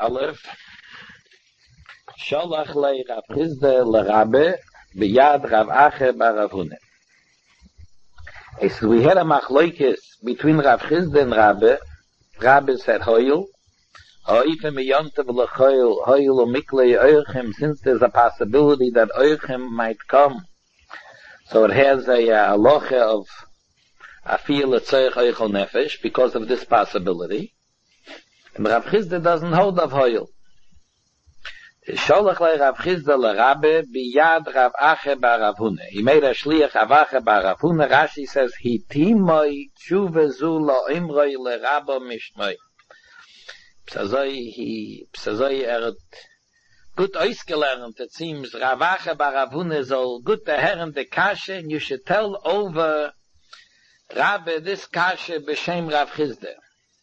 Aleph. Sholach le Rav Chisda le Rabbe biyad Rav Ache bar Rav Huna. So we had a machloikis between Rav Chisda and Rabbe. Rabbe said Hoyel. Hoifem yontav lechoyel Hoyel umikle oichem, since there's a possibility that oichem might come. So it has a halacha of afil etzoich oichel nefesh because of this possibility. And Rav Chisda doesn't hold of Hoyel. Sholach le Rav Chisda le Rabbe biyad Rav Ache bar Rav Huna. He made a shliach Rav Ache bar Rav Huna. Rashi says, Hitimoi tshuva zu lo imroi le Rabbe mishmoi. Psazoi gut ausgelernt. It seems Rav Ache bar Rav Huna soll gut herren de kashe, and you should tell over Rabbe this kashe b'shem Rav Chisda.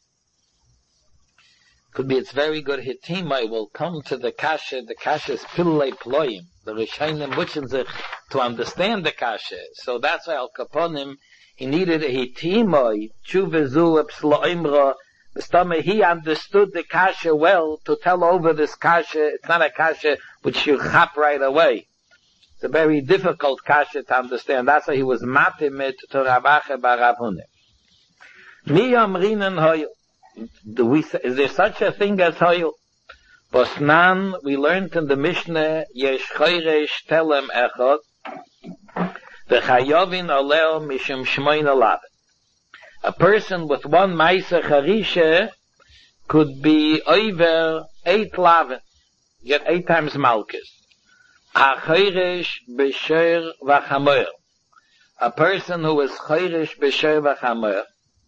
Could be it's very good hitimai will come to the kasha is pillei ployim. The Rishonim butchen sich to understand the kasha. So that's why Al Kaponim, he needed a hitimai, tshuvezu epsloimra. He understood the kasha well to tell over this kasha. It's not a kasha which you chap right away. It's a very difficult kasha to understand. That's why he was matimit to Rav Ache bar Rav Huna. Mi amrinen hoyel. Is there such a thing as Hoyel? Bosnan, we learned in the Mishnah, Yesh Choyresh Telem Echot, V'chayovin Oleo Mishum Shmoin Olav. A person with one Maisa Charisha could be over 8 lavin, get 8 times Malchus. HaChoyresh B'Sher V'Chamoyer. A person who is Choyresh B'Sher V'Chamoyer,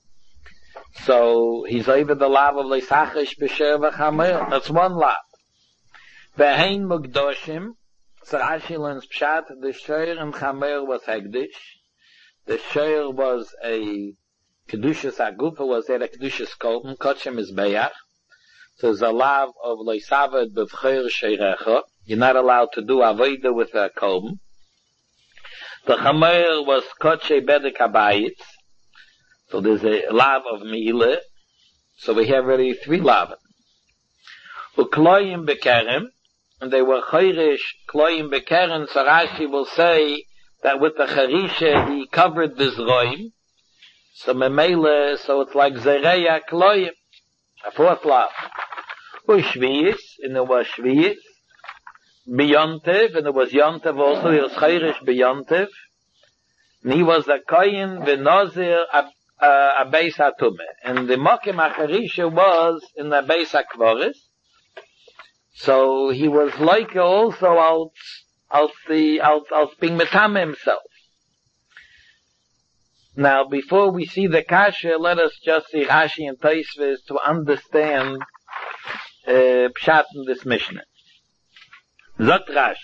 so he's over the lav of leisachish b'sher v'chamer. That's one lav. Ve'hein mugdoshim. So Rashi learns pshat. The sher and chamer was hegdish. The sher was a kedushas agufa. Was there a kedushas kolben? Kochem is beyach. So there's a lav of leisavad b'vcher sheirecha. You're not allowed to do avodah with a kolben. The chamer was koche bedek habayitz. So there's a lav of meile. So we have already 3 lav. Ukloyim bekerem, and they were chayrish kloyim bekerem. So Rashi will say that with the charisha he covered the zroim. So memeile, so it's like zereya kloyim, a 4th lav. Ushviyis, and it was shviyis. Beyontev, and it was yontev also. He was chayrish beyontev. And he was a koyin v'nozir a beis hatume, and the mokim acharisha was in the beis hakvaris. So he was like also als being metame himself. Now, before we see the kasha, let us just see Rashi and Tosfos to understand pshat in this Mishnah. Zot Rashi,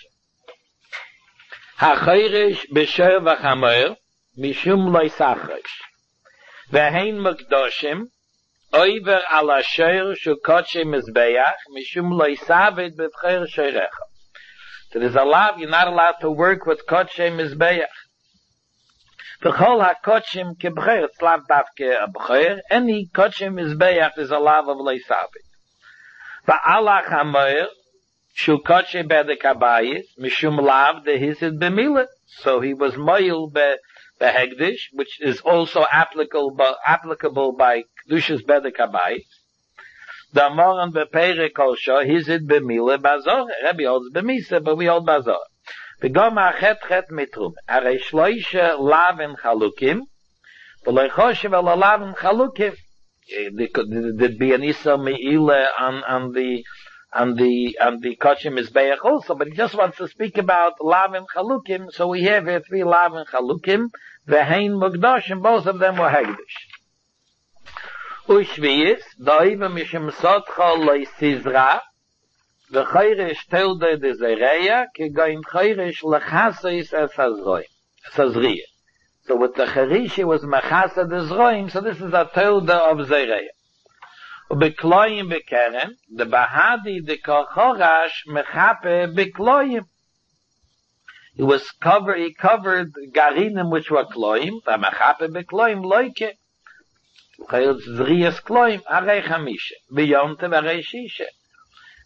ha'chayrish b'sher v'chamer mishum lo yisachish. Ve'hein mukdoshim, oiver al asher shukoche mizbeach, mishum lo yisavid b'vcher sheirecha. So there's a lav, you're not allowed to work with koche mizbeach. V'chol ha-kochim kebcher, it's lav davke a b'cher, any koche mizbeach is a lav of lo yisavid. Va'ala chamer, shukoche bedek habayis, mishum lav dehisid b'mila. So he was moil the hegdish, which is also applicable by kedushas bedek habayis. The moran bepere kolsha hizid b'mile bazor. Rabbi holds b'misa, but we hold bazor. V'gom ha'chet mitrum. Arei shloisha lavin chalukim. V'lo choshev el lavin chalukim. There'd be an isa me'ile on the kochim mizbeach also, but he just wants to speak about lavin chalukim. So we have here 3 lavin chalukim. Ve'hein mugdoshim, both of them were hegdish. Ushviyis, da'iva mishim sotcha loy sizra, v'chayrish telde de zereya, ki goyim chayrish lechaseis es hazriya. So with the charish, he was mechasa de zroim, so this is a telde of zereya. Ubekloyim bekerem, the bahadi de kochorash mechape bekloyim. He covered garinim which were kloim, v'mechape bekloim loike. Zriyas kloim, arei chamisha, beyonte v'arei shisha.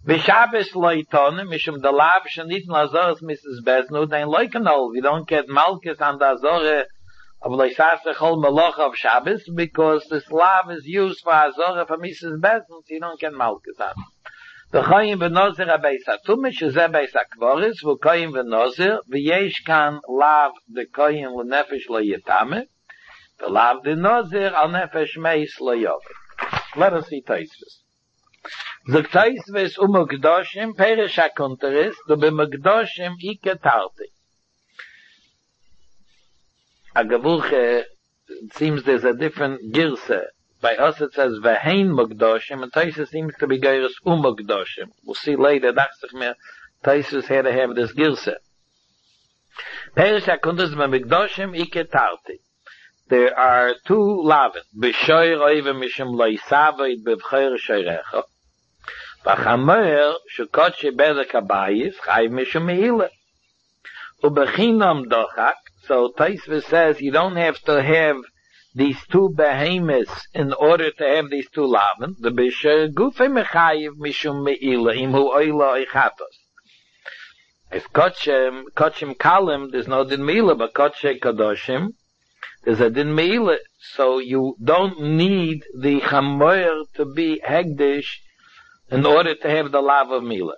B'Shabbos loitone, mishum the lav shenit lazoras Mrs. Beznu, then loikanol, we don't get malchus on the azore of loisase chol meloch of Shabbos, because this lav is used for azore for Mrs. Beznu, so you don't get malchus on. V'choyim v'nozir ha-beis ha-tumish, shezeh beis ha-kvoris, v'choyim v'nozir, v'yesh kan lav d'koyim l'nefesh lo yetame, v'lav d'nozir al nefesh meis lo yover. Let us see Tosfos. Zog Tosfos u'mukdoshim perish ha-kunteris, du b'mukdoshim ike tarti. Agavuche, it seems there's a different girse. By us it says Vehein Mukdoshim, and Tosfos seems to be Geiros Umukdoshim. We'll see later, Tosfos had to have this girse. Perish HaKundas Mukdoshim Ike Tarti. There are two lavin. B'shoy roive mishum lo yisavit b'vchoyer shoyrecha. V'chamer shukotche bedek habayis chayv mishum me'ila. U'bechinam dochak. So Tosfos says you don't have to have these two behemoths in order to have these two lavin. The b'shoy gufe mechayiv mishum me'ila imhu oila oichatos. If kotchem kalim, there's no din me'ila, but kotche kadoshim, there's a din me'ila, so you don't need the chamoyer to be hegdish in order to have the lav of me'ila.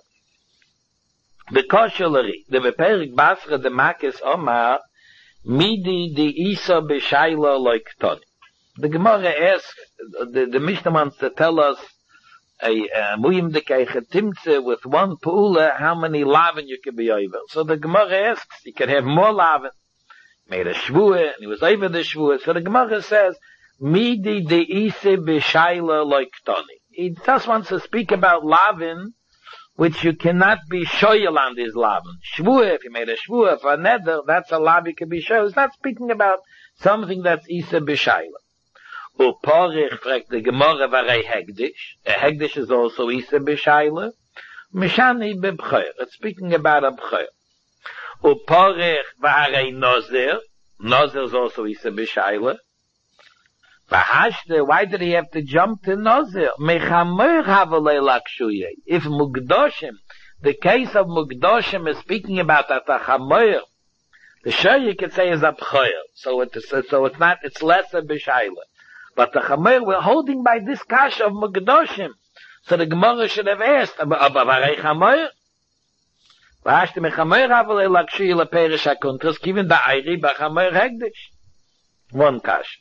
The koshelari, the beperik basra de makis omar, midi di isa b'shayla like toni. The Gemara asks, the Mishnah wants to tell us a muyim dekei chetimtze with one pu'ula, how many lavin you can be over. So the Gemara asks, you can have more lavin. Made a shvuah, and he was over the shvuah. So the Gemara says, midi de ise b'shayla like toni. He just wants to speak about lavin, which you cannot be shoyel on this lavin. Shvuah, if you made a shvuah for a neder, that's a lav you can be shoyel. It's not speaking about something that's ise b'shayla. Uporich fragt the Gemara varei hegdish. A hegdish is also ise b'shayla. Mishani b'bchoyer. It's speaking about a bchoyer. Uporich varei nozer. Nozer is also ise b'shayla. V'hashte, why did he have to jump to nozer? Mechamer havolei lakshuye. If mugdoshim, the case of mugdoshim is speaking about that a chamer, the shor you could say is a bchoyer. So it's not, it's less a b'shayla. But the chamer, we're holding by this kash of mugdoshim. So the Gemara should have asked, Avarei chamer? V'hashte mechamer havolei lakshuye leperish hakuntras, given the ayri b'chamer hegdish. One kash.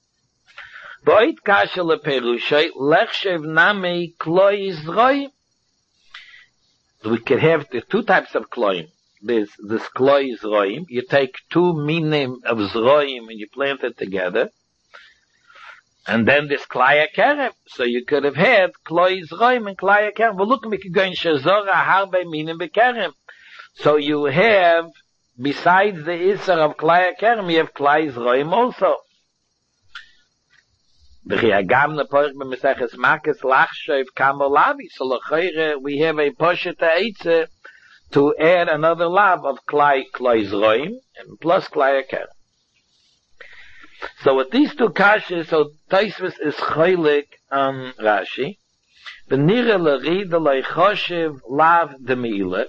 Boit kasha leperushay lechshev nami kloi zroim. We can have the two types of kloim. There's this kloi zroim. You take two minim of zroim and you plant it together. And then this klaya kerem. So you could have had kloi zroim and klaya kerem. Well, look, we could go in shezora harbe minim bekerem. So you have, besides the isser of klaya kerem, you have kloi zroim also. So we have a posheta eitze to add another lav of klai zroim and plus klai aker. So with these two kashas, so Tosfos is chaylik on Rashi. The nira l'rid l'choshev lav de meila.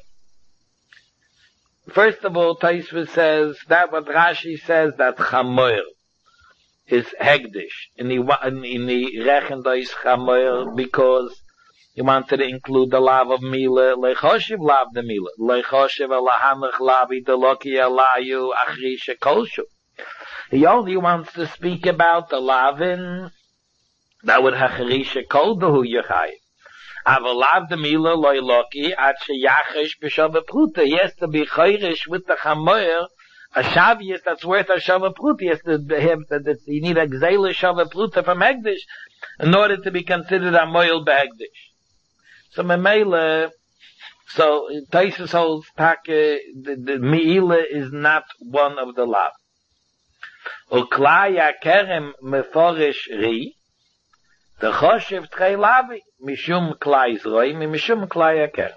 First of all, Tosfos says that what Rashi says that chamoyer is hegdish in the rechendois chamoyer because he wanted to include the lav of mila lechoshev lav de mila lechoshev alahamach lavi deloki alayu achri shekolshu. He only wants to speak about the lavin that would achri shekol behu yachai. Aval lav de mila loyloki at sheyachish b'shav pruta. He has to be chayrish with the chamoyer. A shavius that's worth a shava pruta, you need a gzela shava pruta from hegdish in order to be considered a moil behegdish. So memela, so Tosfos holds the meila is not one of the lav. Uklaya kerem meforish ri, the choshev trei lavi mishum klai zroim mishum klaya kerem.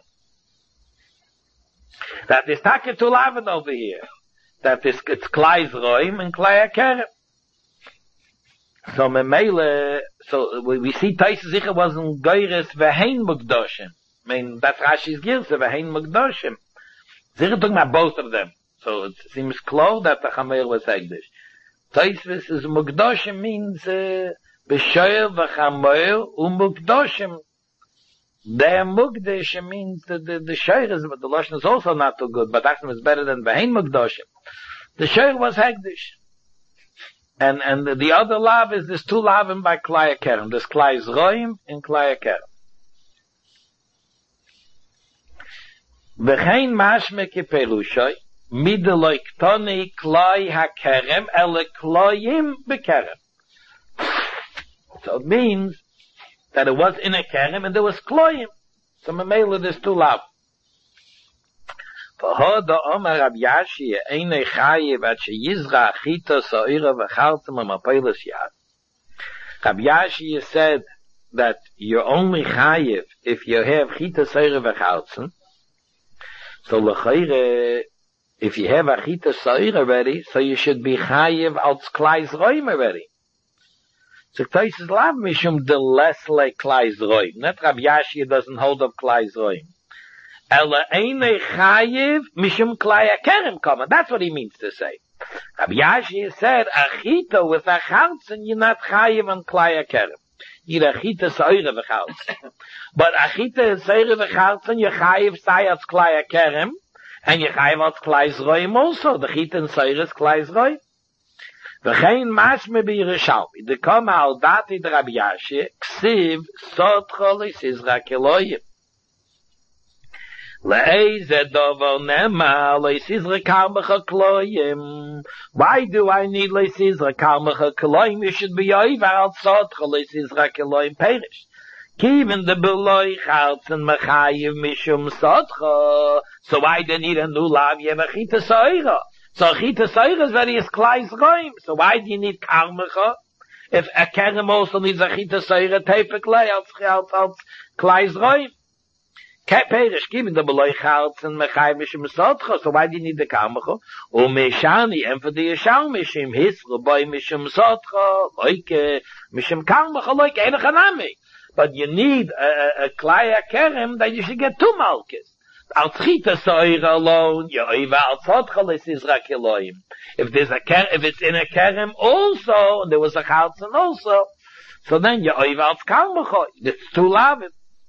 That is take to lavin over here. That is, it's klai zroim and klai akerem. So memele, so we see Tosfos sicher wasn't geires vehein mugdoshim. I mean, that's Rashi's Girsa, Vehein Mugdoshim. They're talking about both of them. So it seems close that the Chamer was Hegdish. Taisvis is Mugdoshim means, B'shoyer v'chamer u'mugdoshim. Their Mugdish means the Shoyer is, but the Lashon is also not too good, but Achim is better than Vehein Mugdoshim. The Shoyer was Hegdish. And the other lav is this two lavim by Klai Kerem. There's Klai Zroim and Klai Kerem. V'chein mashme kiperushay, mideloy ktoni Klai HaKerem, ele Kloyim bekerem. So it means that it was in a Kerem and there was Kloyim. So Mamela there's two lav. V'hoda Omer Rab Yashi einei chayiv at sheyizra achita sa'ira v'chartzim amapelis yad. Rab Yashi said that you're only chayiv if you have chita sa'ira v'chartzim. So l'chayre, if you have achita sa'ira already, so you should be chayiv als klai zroim already. So Tais is lav mishum de lesle klai zroim. Not Rab Yashi doesn't hold up klai zroim. Ela eine chayiv mishum klai kerem common. That's what he means to say. Rabbi Yashi said, achita with a chaltzen, you're not chayiv on klai kerem. You're achita s'oire v'chaltzen. But achita s'oire v'chaltzen, you're chayiv say als klai kerem, and you're chayiv als klai zroim also. The chita and s'oire is klai zroim. V'chein mashme b'Yerushalmi. The koma al dati de Rabbi Yashi, ksiv sotcho l'sizra keloyim. Why do I need leisizra kalmecha kloim? You should be over outside leisizra kloim perish. Even the beloy charts and mechayiv mishum sotcha. So why do you need a new lav? You have a chita soira. So chita soira is very klais roim. So why do you need kalmecha? If a kerem also needs a chita soira, typically als klais roim. Perish, given the beloy charts and mechai mishim sotcha, so why do you need the kalmecha? O meshani, and for the yeshal mishim hisra boy mishim sotcha, like mishim kalmecha, like enochanami. But you need a klaya kerem that you should get two malkes. Al chita soira alone, you oiva al sotcha l'sizra keloim. If it's in a kerem also, and there was a charts and also, so then you oiva al kalmecha. It's two lavim.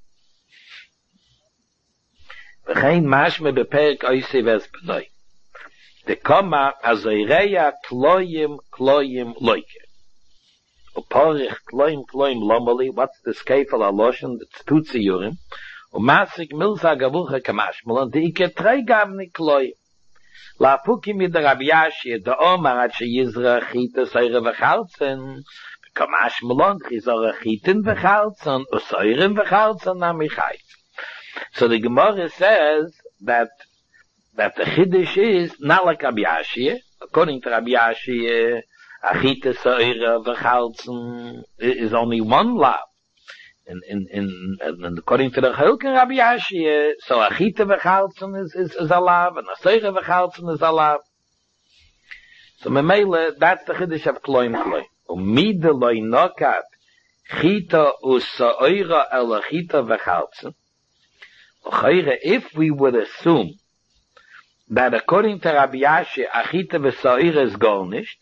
V'chein mashme beperek oisiv es b'noi. The koma azoireya kloyim loike. Uporich kloyim lomoli, what's the skefel aloshen, it's tutsi yurim. Umasik milsa gavucha kamashmol, and the ike trei gavni kloyim. La fuki mid Rabbi Yashi, the omar at sheyizra chita soire v'chartzen, kamashmolon chizora chitin v'chartzen, usoirim v'chartzen namichai. So the Gemara says that the Chiddush is not like Rabbi Yashi. According to Rabbi Yashi, Achita Soira v'chaltzen is only one lav. And according to the Chilkin Rabbi Yashi, so Achita v'chaltzen is a lav, and Soira v'chaltzen is a lav. So Memele, that's the Chiddush of Kloim. Umide loy nokat Chita u'Soira el Achita v'chaltzen. If we would assume that according to Rabbi Yashi, Achita v'Sa'ira is garnished,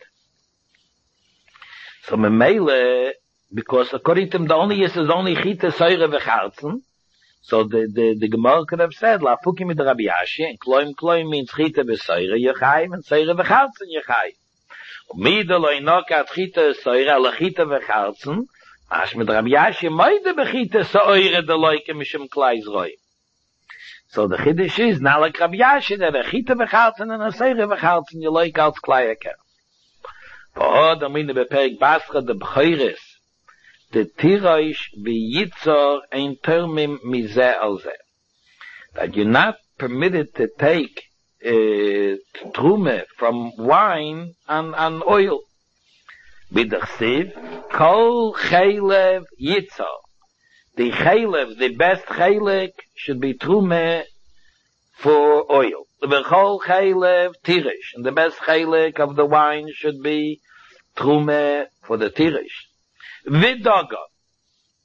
so Memele, because according to him the only is only Chita Sa'ira v'Chartzen, so the Gemara could have said, La Fuki mit Rabbi Yashi, and Kloim means Chita v'Sa'ira Yechayim, and Sa'ira v'Chartzen Yechayim. Mida lo inokat Chita Sa'ira la Chita v'Chartzen, Ash mit Rabbi Yashi, Moide b'Chita Sa'ira de loike mishim klai zroim. So the Chiddush is not like Rabbi Yashi, that a chita v'chaltzen and a seire v'chaltzen, you like als klaya ker. V'hod amine beperik basra de b'choyres, de tiroish v'yitzor ein termim mizeh al zeh. That you're not permitted to take trume from wine and oil. B'dachsiv, kol chaylev yitzor. The chaylev, the best chaylik, should be trume for oil. The bechol chaylev tirish, and the best chaylik of the wine should be trume for the tirish. Vidaga,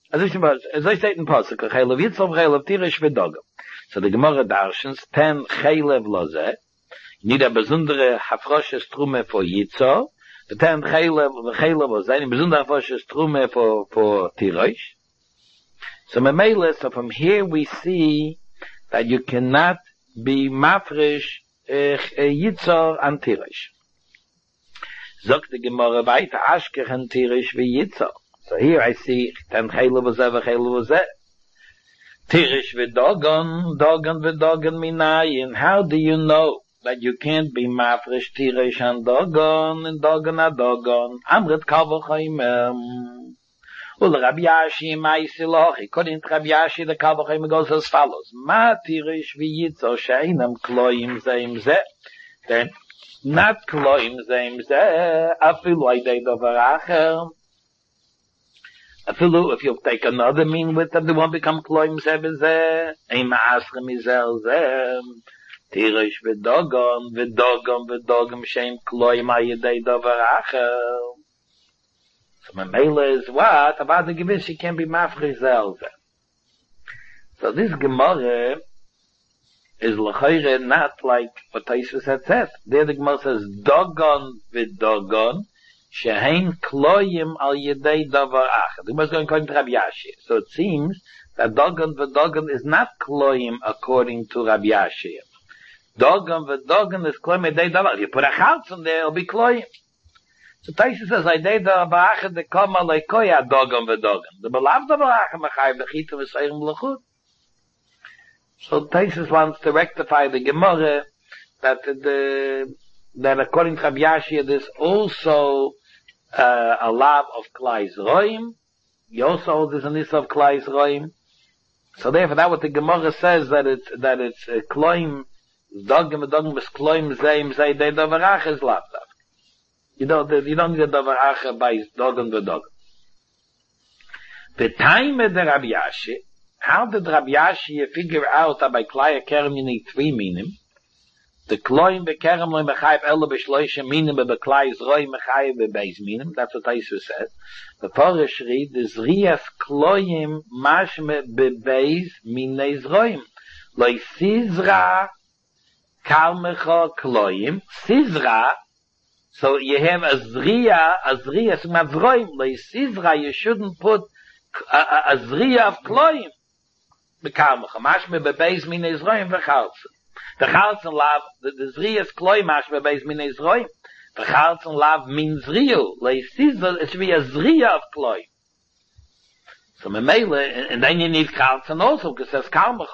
As I state in Pasuk, Chaylev Yitzov, Chaylev Tirish V'Dogam. So the Gemara darshans, 10 Chaylev Lozeh, you need a besondere Hafroshes Trume for Yitzov, the 10 Chaylev Lozeh, a besondere Hafroshes Trume for Tirish. So from here we see that you cannot be mafresh Yitzor and Tirish. Sagt die Gemara weiter, Ashkech Tirish wie Yitzor. So here I see, ten Chaylev V'Zeh. Tirish v'Dogon, Dogon v'Dogon minayin. How do you know that you can't be mafresh Tirish and Dogon adogon? Amrit Kavachayim. Well, Rabbi Yashi, Maisiloch, according to Rabbi Yashi, the Kavachayim goes as follows. Ma Tirish v'Yitzor she'inam kloim zeim zeh. Then, not kloim zeim zeh, afilu aydei davar acher. Afilu, if you take another mean with them, they won't become kloim zeh b'zeh. Ein ma'aschem izel zeh. Tirish v'Dogon she'in kloim aydei davar acher. So my mela is what? About the gewiss, she can be mafresh zelze. So this Gemara is l'chayre not like what Taisus had said. There the Gemara says, Dogon v'Dogon, shehein kloyim al yedei davar acher. The Gemara is going according to Rabbi Yashi. So it seems that Dogon v'Dogon is not kloyim according to Rabbi Yashi. Dogon v'Dogon is kloyim yedei davar. You put a chalz on there, it'll be kloyim. So Taisa says, I did the Ba'achad the Kama Leikoya Dogon v'Dogon. The beloved Ba'achad Machai B'chita V'Seirem L'chut. So Taisa wants to rectify the Gemara that according to Rabbi Yashi, there's also a lav of Klai Zroim. He also holds this an issa of Klai Zroim. So therefore, that's what the Gemara says, that it's Kloim Dogon v'Dogon is Kloim Zeim Zei Dei Davarach is lav. You don't need a davar acher by Dogon v'Dogon. The time of the Rabbi Yashi, how did Rabbi Yashi figure out that by Klai Kerem you need 3 minim? The Kloim v'Kerem loy mechayev ela b'shloisha minim b'Klai Zroim mechayev b'beis minim. That's what Taisus said. The Porish read, the Zrias Kloim mashme b'beis minei Zroim. Loy Sizra kalmecha Kloim. Sizra. So you have a Zriya, so Mavroim, Leisizra, you shouldn't put a Zriya of Kloim. Bekalmecha, mashme bebeis min Ezroim v'chalzen. The chalzen lav, the Zriya's Kloim, mashme bebeis min Ezroim. The chalzen lav min Zriyu. Leisizra, it should be a Zriya of Kloim. So Memele, and then you need chalzen also, because it says Kalmecha.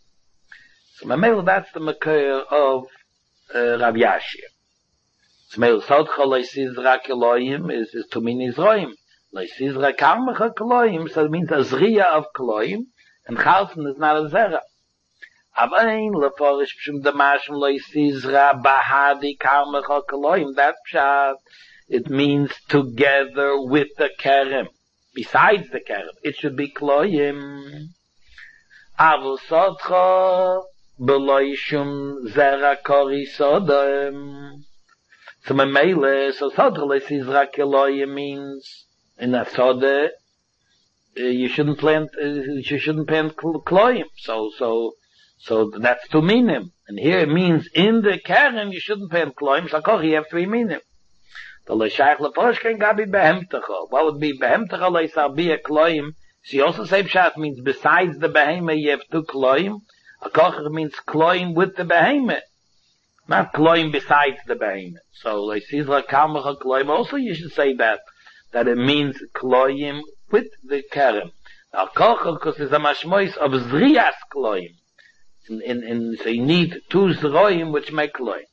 So Memele, that's the Makir of Rav Yashi. Smell Sodcha Leisizra Keloim is to mean Izroim. Leisizra Kalmecha Keloim, so it means a Zriya of Keloim, and Chalzen is not a Zera. Avain Leforish Pshum Damashim Leisizra Bahadi Kalmecha Keloim, that Pshat, it means together with the Kerem. Besides the Kerem, it should be Keloim. Avu Sodcha Beloishum Zera Kori Sodom. So my mele, so Sodra Leisizra Keloim means in a Soda you shouldn't plant Kloim. So that's 2 minim. And here it means in the Karen you shouldn't plant Kloim. So Koch you have 3 minim. The Leishach Lefosh can gabi behemtecha. What would be behemtecha leisarbiya Kloim? So you also say Pshat means besides the behemoth you have 2 Kloim. A Koch means Kloim with the behemoth. Not Kloim besides the behemoth. So, Leisizra Kalmecha Kloim, also you should say that it means Kloim with the Kerem. Now, Kochel, because it's a mashmois of Zrias Kloim. So you need 2 Zroim which make Kloim.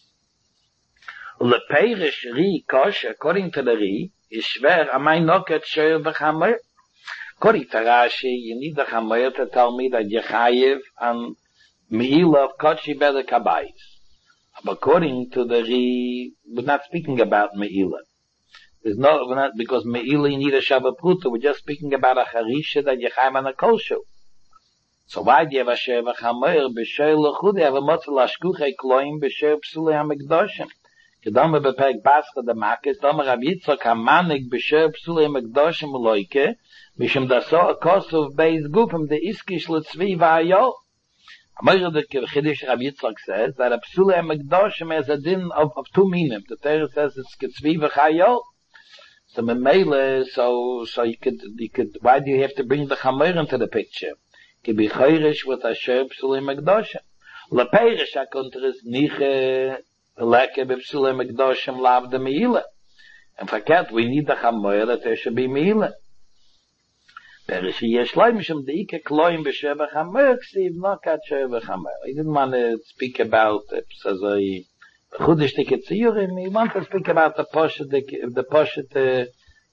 Lepeirish Ri Kosh, according to the Ri, is schwer, amai noket Shoyer v'chamer. According to Rashi, you need the Chamer to tell me that Yechayev and Meila of Kochi better Kabayis. According to the Ri, we're not speaking about Meila. We're not, because Meila you need a Shavapruta, we're just speaking about a Harisha that Yechaim and a Kolshu. So why do you have a Sheva Chamer, B'Sher L'chud, you have a Motzah Lashkuchei Kloim, B'Sher P'sulei HaMikdoshim. Gedame beperk Basra de Makis, Dame Rab Yitzchak Hamanik Besher Psule Mekdoshim Loike, Mishim Daso Akosov Beis Gufim de Iskish Letzvi Vayol. Amir the Chiddush Rab Yitzchak says that a Psule Mekdoshim has a din of two meaning. The Torah says it's Ketzvi Vayol. So Memele, so you could, why do you have to bring the Chamer into the picture? Could be Chayrish with Asher Psule Mekdoshim. Leperish HaKonter is Niche Leke B'Psule Mekdoshim Lav de Meile. And forget, we need the Chamer that there should be Meile. Perish Yeshlai Mishum Deike Kloim B'Sheva Chamer Ksiv Nokat Sheva Chamer. I didn't want to speak about Psazoi Chudish Tziyurim. He wanted to speak about the Poshet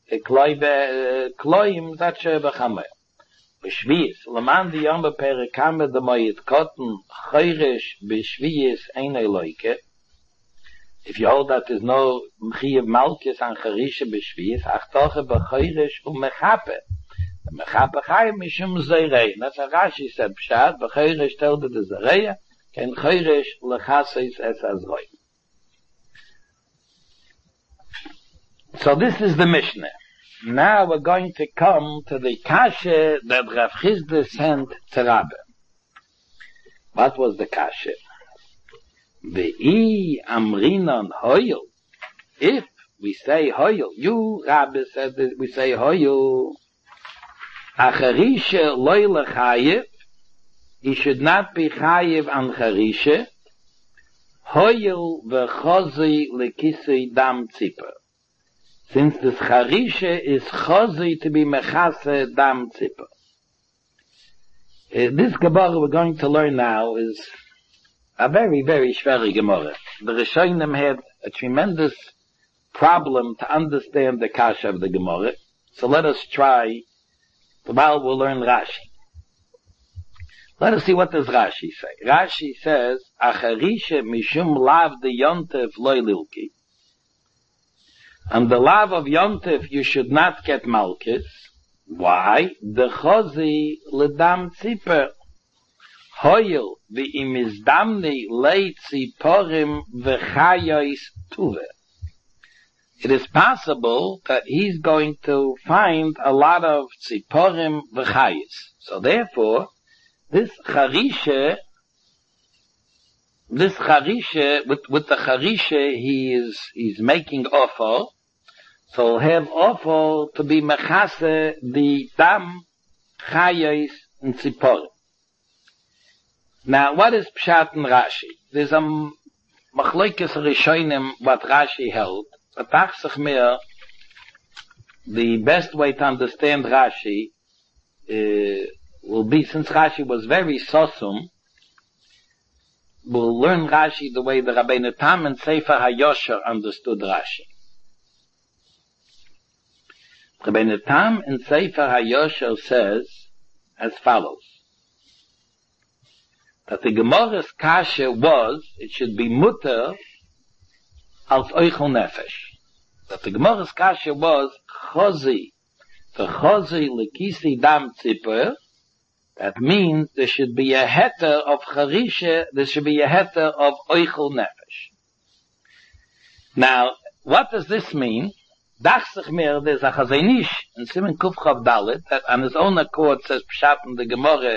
Kloim that Sheva Chamer. B'Shvius, Laman di Yom B'Perikame de Moyed Kotten Chayrish B'Shvius Ein Eloike. If you hold that there's no Mchiyev Malkis and Charisha B'Shvius, Achtoche B'Chayrish U'Mechape. The Mechape Chayim Mishum Zerei. That's how Rashi said, Pshat, B'Chayrish told the Zerei, Ken Chayrish L'Chaseis Es Azroi. So this is the Mishnah. Now we're going to come to the kasha that Rav Chisda sent to Rabbi. What was the kasha? Ve'i amrinon hoyel. If we say hoyel, you, Rabbi, said that we say hoyel, acharisha loy lechayev, he should not be chayev an charisha, hoyel vechozi lekisei dam tzipah. Since this charisha is chozi to be mechase dam tzipah. This Gemara we're going to learn now is a very, very shveri Gemara. The Rishonim had a tremendous problem to understand the kasha of the Gemara. So let us try, while we'll learn Rashi. Let us see what does Rashi say. Rashi says, acharisha mishum lav de yontev loy lilki. On the lav of Yontif, you should not get Malkis. Why? The Chozi ledam tziper. Hoyel v'imizdamni lei tziporim v'chayois tuve. It is possible that he's going to find a lot of tziporim v'chayis. So therefore, this charisha, with the charisha, he's making offer. So he'll have offer to be mechase the dam, chayos, and tziporim. Now, what is Pshat and Rashi? There's a machlokes rishonim what Rashi held. But tachsich mir, the best way to understand Rashi will be, since Rashi was very sosum, we'll learn Rashi the way the Rabbeinu Tam and Sefer HaYosher understood Rashi. Rabbeinu Tam in Sefer HaYosher says as follows, that the Gemara's kasha was, it should be mutter als oichel nefesh. That the Gemara's kasha was chozi, the chozi lekisi dam tzipur. That means there should be a heter of charisha, there should be a heter of oichel nefesh. Now, what does this mean? Dachsich mir, there's a chazenish in Simen Kuf Chav Dalet that on his own accord says Pshat in the Gemara.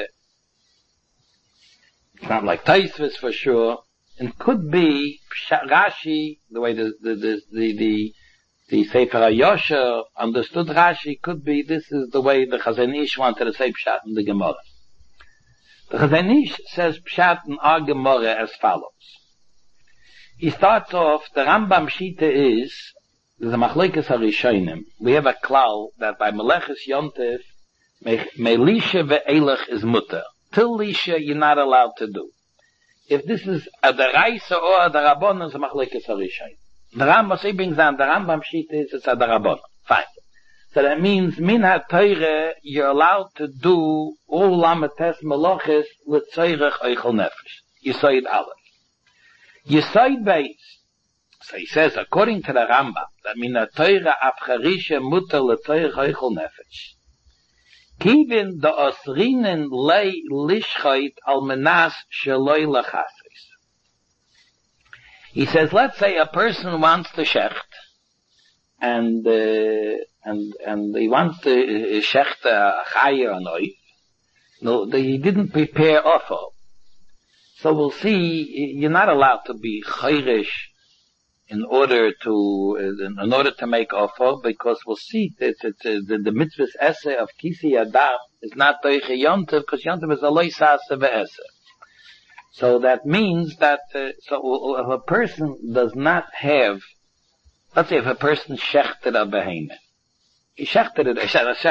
It's not like Taisvis for sure. It could be Pshat, Rashi, the way the Sefer HaYosher understood Rashi, could be this is the way the Chazanish wanted to say Pshat in the Gemara. The Chazanish says Pshat in our Gemara as follows. He starts off, the Rambam Shita is, there's a machlokes harishonim. We have a klal that by Meleches Yontif, Melisha ve'elech is mutter. Till Lisha, you're not allowed to do. If this is a deraisa or a darabon, it's a machlokes harishonim. The Rambam, he brings down, the Rambam Shita is, it's a darabon. Fine. So that means, min ha-teire, you're allowed to do all lamates meloches l'tzeirech oichel nefesh. Yisoid aleph. Yisoid beis. So he says, according to the Rambam, that min ha-teire af charisha mutter l'tzeirech oichel nefesh. Kivin da osrinen lei lishchait al menas sheloi lachasis. He says, let's say a person wants to shecht, and he wants to shecht a chayer or noif. No, he didn't prepare offer. So we'll see, you're not allowed to be chayrish in order to make offer, because we'll see that the mitzvah's essay of Kisi Adam is not doiche yontev, because yontev is a loisase ve'esseh. So that means that, so if a person does not have, let's say if a person shechted a behemoth, he shechted a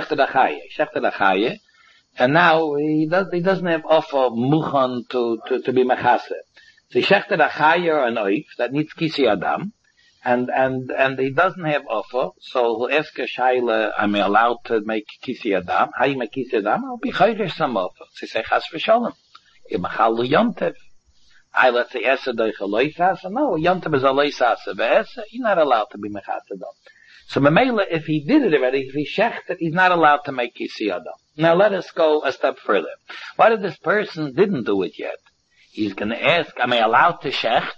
chaye, and now he doesn't have offer muchan to be mechase. So he shechted a chaye or an oif that needs Kisi Adam, and he doesn't have offer, so he'll ask a shaila, am I allowed to make Kisi Adam? How you make Kisi Adam? I'll be chayrish some offer. So he say, chas v'sholem. Imachalu yontev. Let's say esa doicha loisasa. No, yontev is a loisasa. Ve'esa, you're not allowed to be mechasadam. So Mamela, if he did it already, if he shechted, he's not allowed to make Kisi Adam. Now let us go a step further. What if this person didn't do it yet? He's going to ask, am I allowed to shecht?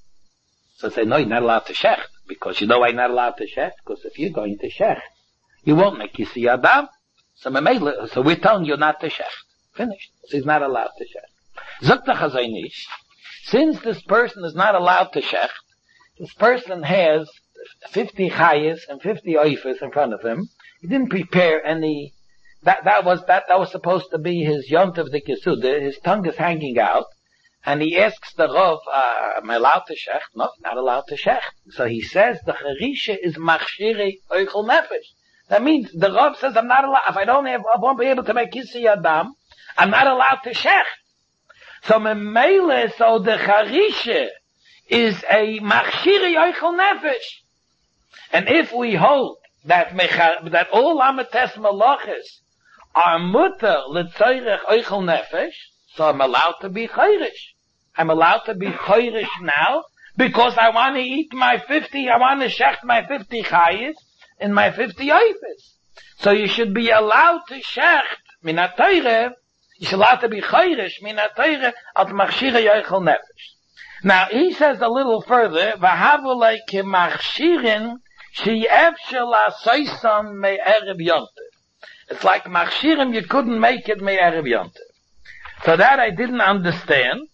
So say, no, you're not allowed to shecht. Because you know why you're not allowed to shecht? Because if you're going to shecht, you won't make Kisi Adam. So Mamela, so we're telling you not to shecht. Finished. So he's not allowed to shecht. Zok the Chazon Ish, since this person is not allowed to shecht, this person has 50 chayes and 50 oifes in front of him. He didn't prepare any. That was supposed to be his yontav de kesuda. His tongue is hanging out, and he asks the Rav, "Am I allowed to shecht?" No, not allowed to shecht. So he says the charisha is machshirei oichel nefesh. That means the Rav says, "I'm not allowed. If I won't be able to make Kisi Adam, I'm not allowed to shecht." So memele, so the charisha is a machshirei oichel nefesh. And if we hold that all amates malachas are mutter l'tzoyrech oichel nefesh, so I'm allowed to be chayrish. I'm allowed to be chayrish now because I want to eat I want to shecht my 50 chayis and my 50 oifes. So you should be allowed to shecht min ha-Torah, you should allowed to be chayrish min ha-Torah at machshirei oichel nefesh. Now he says a little further, v'havu like machshirin she'efshel asoisan me'erev yontev. It's like machshirim, you couldn't make it me'erev yontev. So that I didn't understand.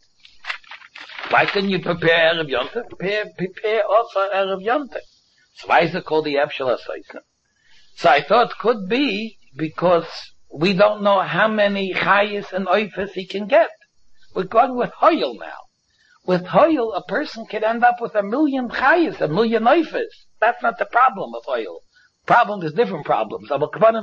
Why couldn't you prepare erev yontev? Prepare also erev yontev. So why is it called the efshel asoisan? So I thought could be because we don't know how many chayis and oifes he can get. We're going with hoyel now. With hoyel, a person could end up with 1,000,000 chayis, 1,000,000 oifes. That's not the problem of hoyel. Problem is different problems. Hoyel,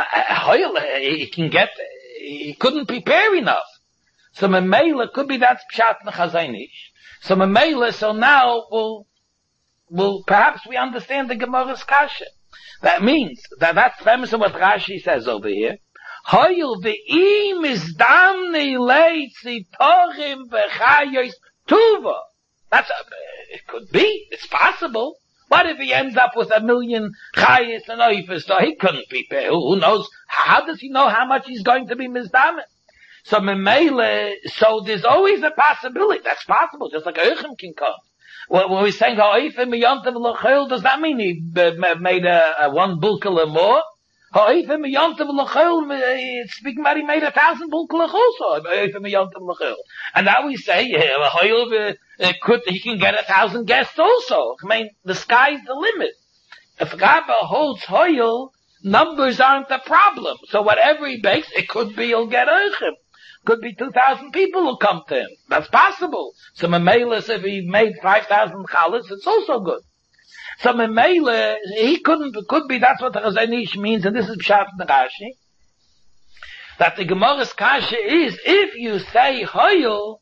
he couldn't prepare enough. So Memela could be that's pshat Chazon Ish. So Memela, so now perhaps we understand the Gemara's kasha. That means that's premise of what Rashi says over here. Hoyel ve'im is damnei leitzi torim v'chayos tuva. It could be. It's possible. What if he ends up with 1,000,000 chayis and oifes? So he couldn't prepare. Who knows? How does he know how much he's going to be mizdamen? So memele, so there's always a possibility. That's possible. Just like Euchem can come. When we're saying ha'oifim miyontev l'chol, does that mean he made a 1 bulkel or more? Ha'oifim miyontev l'chol, it's speaking about he made 1,000 bulkel also. Ha'oifim miyontev l'chol. And now we say, he can get 1,000 guests also. I mean, the sky's the limit. If Rabba holds Hoyel, numbers aren't the problem. So whatever he bakes, it could be he'll get Euchem. Could be 2,000 people who come to him. That's possible. So Memelis, if he made 5,000 chalas, it's also good. So Memele, could be, that's what the Chazon Ish means, and this is Pshat Rashi, that the Gemara's kasha is, if you say Hoyel,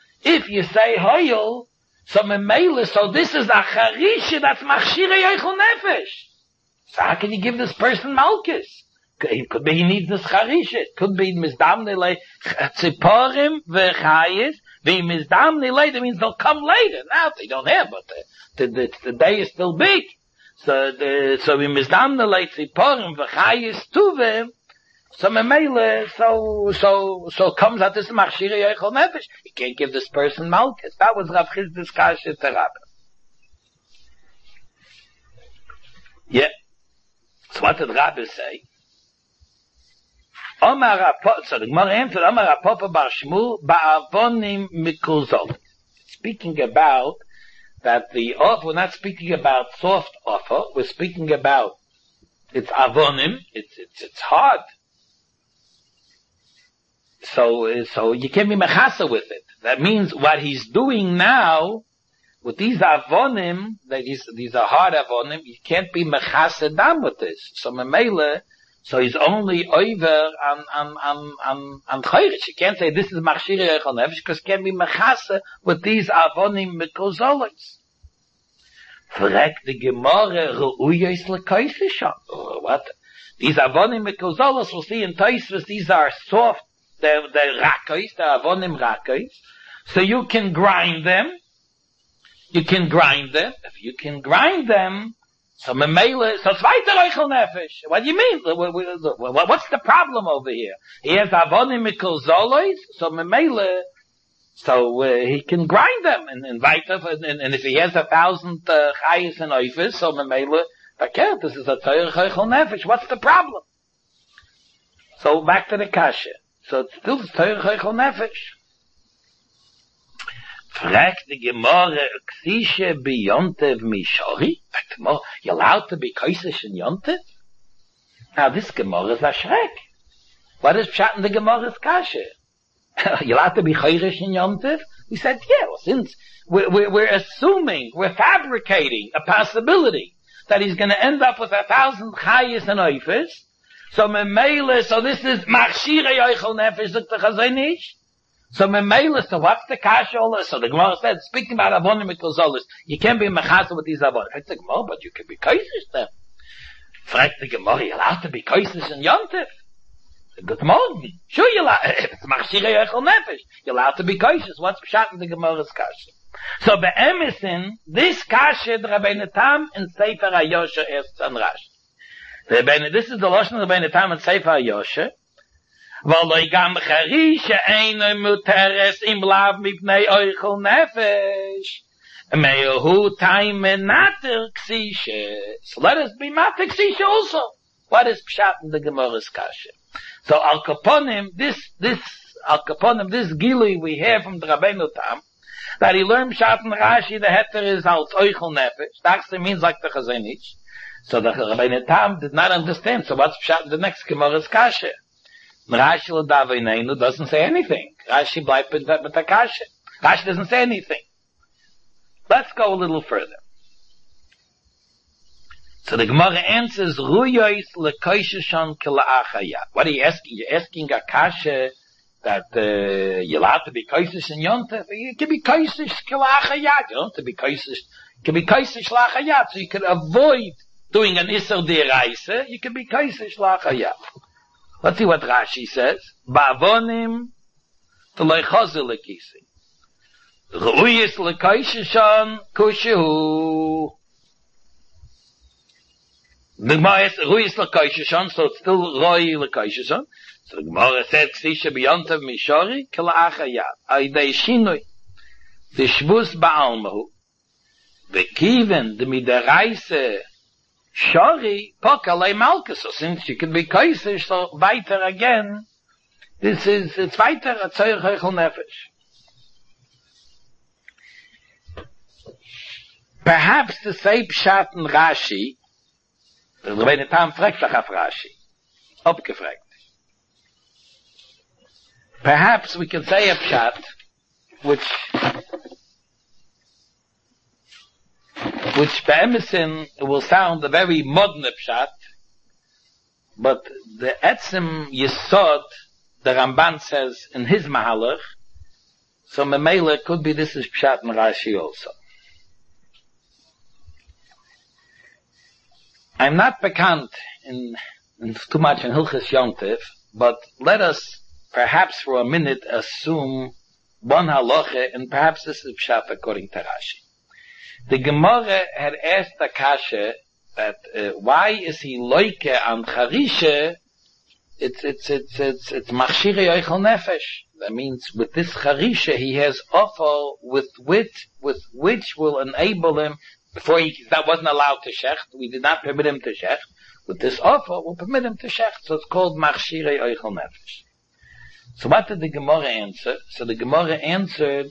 so Memele, so this is a charisha that's machshirei oichel nefesh. So how can you give this person malchus? It could be he needs this charisha. It could be mizdamne le tziporim v'chayis. The mizdamne le, that means they'll come later. Now they don't have, but the day is still big. So we mizdamne le tziporim v'chayis tuvim. So memele, so comes out this machshirei oichel nefesh. You can't give this person malchus. That was Rav Chizda's kasha to Rabbi. Yeah. So what did Rabbi say? So the Gemara answered, Omar Apapa Bar Shmuel Ba'avonim Mikulzol. Speaking about that the offer, we're not speaking about soft offer, we're speaking about it's avonim, it's hard. So you can't be mechasa with it. That means what he's doing now, with these avonim, these are hard avonim, you can't be mechasa dam with this. So memele, so he's only over on chayrish. You can't say this is machshirei eichel nefesh, because you can't be mechasa with these avonim mikozolos. Frag the Gemara, ru'uyos lekoisishon. What? These avonim mikozolos, we'll see in Tosfos, these are soft, they're rakos, they're avonim rakos. So you can grind them. If you can grind them, so memele, so zweiter eichel nefesh. What do you mean? What's the problem over here? He has avonim mikozolos, so memele, so he can grind them and if he has 1,000 chayis and oifis, so memele, okay, this is a teir eichel nefesh. What's the problem? So back to the kasha. So it's still teir eichel nefesh. Frag the Gemara, Ksishe be Yontev Mishori? You're allowed to be Kaisish in Yontev? Now this Gemara is a shrek. What is Pshat in the Gemara's kasha? You're allowed to be Kaisish in Yontev? We said, yeah, well, since we're assuming, we're fabricating a possibility that he's going to end up with 1,000 chayis and oifis. So memele, so this is machshirei eichel nefesh, the Chazon Ish. So memele, so what's the kasha? So the Gemara said, speaking about avonim mikozolos, you can't be mechasa with these avonim. It's the Gemara, but you can be kaisish then. Frag the Gemara, you're allowed to be kaisish in Yontif. Good morning. Sure, you're allowed. It's machshirei eichel nefesh. You're allowed to be kaisish. What's pshat in the Gemara's kasha? So be'emisin, this kasha, the Rabbeinu Tam in Sefer HaYosha asks on Rashi. This is the Lashon of Rabbeinu Tam in Sefer HaYosha. V'loi gam charisha eino muteres im lav mipnei oichel nefesh. Me'ohu taime nater ksisha. So let us be mater ksisha also. What is pshat in the Gemara's kasha? So al kaponim, this gilui we hear from the Rabbeinu Tam, that he learned pshat in Rashi, the heter is al oichel nefesh. That means like the Chazon Ish. So the Rabbeinu Tam did not understand. So what's pshat in the next Gemara's kasha? Rashi l'daveinenu doesn't say anything. Rashi bleibt mit der kasha. Rashi doesn't say anything. Let's go a little further. So the Gemara answers, Ruyois lekoishishon kila'achayat. What are you asking? You're asking a kasha that you're allowed to be koishish in Yontef. You can be koishish kila'achayat. You don't have to be koishish. You can be koishish la'achayat. So you can avoid doing an isser deraisa. You can be koishish la'achayat. Let's see what Rashi says. Ba'avonim t'loi chozer lekisi. Ru'uyis lekoishishon kushehu. The Gemara is Ru'uyis lekoishishon, so it's still Roi lekoishishon. So the Gemara said, Ksisha b'yontav mishori, kila'achayat. Aidei shinoi. Tishbus ba'almahu. V'kiven d'midaraise Shori, pokalei malchus. So since you can be kaisish, so weiter again, it's weiter a tzeir eichel nefesh. Perhaps the say pshat in Rashi, the Rabbeinu Tam fragt sich auf Rashi, abgefragt. Perhaps we can say a pshat, which be'emisin will sound a very modern pshat, but the etzim yesod, the Ramban says in his mahalach, so memele could be this is pshat in Rashi also. I'm not bekannt in too much in Hilchos Yontif, but let us perhaps for a minute assume one halacha, and perhaps this is pshat according to Rashi. The Gemara had asked the kasha that why is he loike on charisha? It's machshirei eichel nefesh. That means with this charisha he has offer with which will enable him Before that wasn't allowed to shecht, we did not permit him to shecht. With this offer, we'll permit him to shecht. So it's called machshirei oichel nefesh. So what did the Gemara answer? So the Gemara answered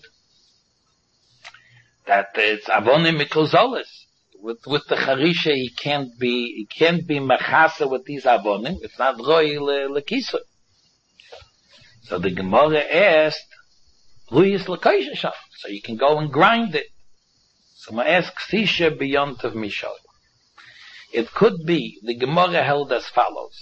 that it's avonim mikol zolis. With the charisha, he can't be machasa with these avonim. It's not roi lekisui. So the Gemara asked, Ruyis l'kaisha sham. So you can go and grind it. So I ask, Sisha beyond of Mishal. It could be, the Gemara held as follows.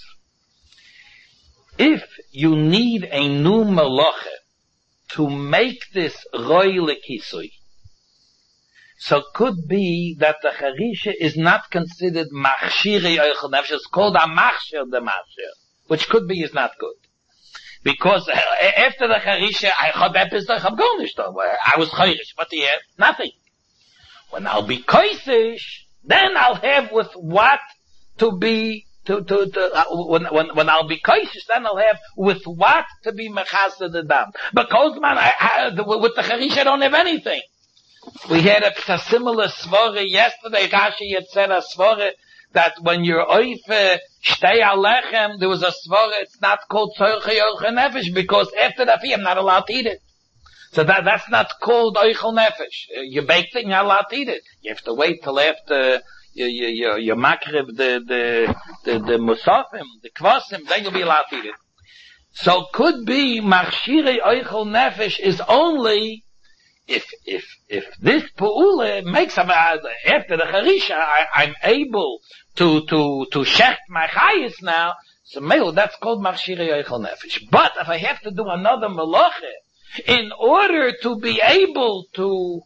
If you need a new malacha to make this roi lekisui, so it could be that the charisha is not considered machshirei oichel nefesh. It's called a machshir de machshir, which could be is not good. Because after the charisha, I was chayrish, but he had nothing. When I'll be koisish, then I'll have with what to be, when I'll be koisish, then I'll have with what to be mechasa the dam. Because man, with the charisha I don't have anything. We had a similar svara yesterday. Rashi had said a svara that when you're oif shtei alechem, there was a svara. It's not called tzorchei oichel nefesh because after that I'm not allowed to eat it. So that's not called oichel nefesh. You baked it, you're not allowed to eat it. You have to wait till after you makrib the musafim, the kvasim, then you'll be allowed to eat it. So could be machshirei oichel nefesh is only if this pu'ula makes after the charisha, I'm able to shecht my chayis now, so maybe that's called machshirei oichel nefesh. But if I have to do another malacha, in order to be able to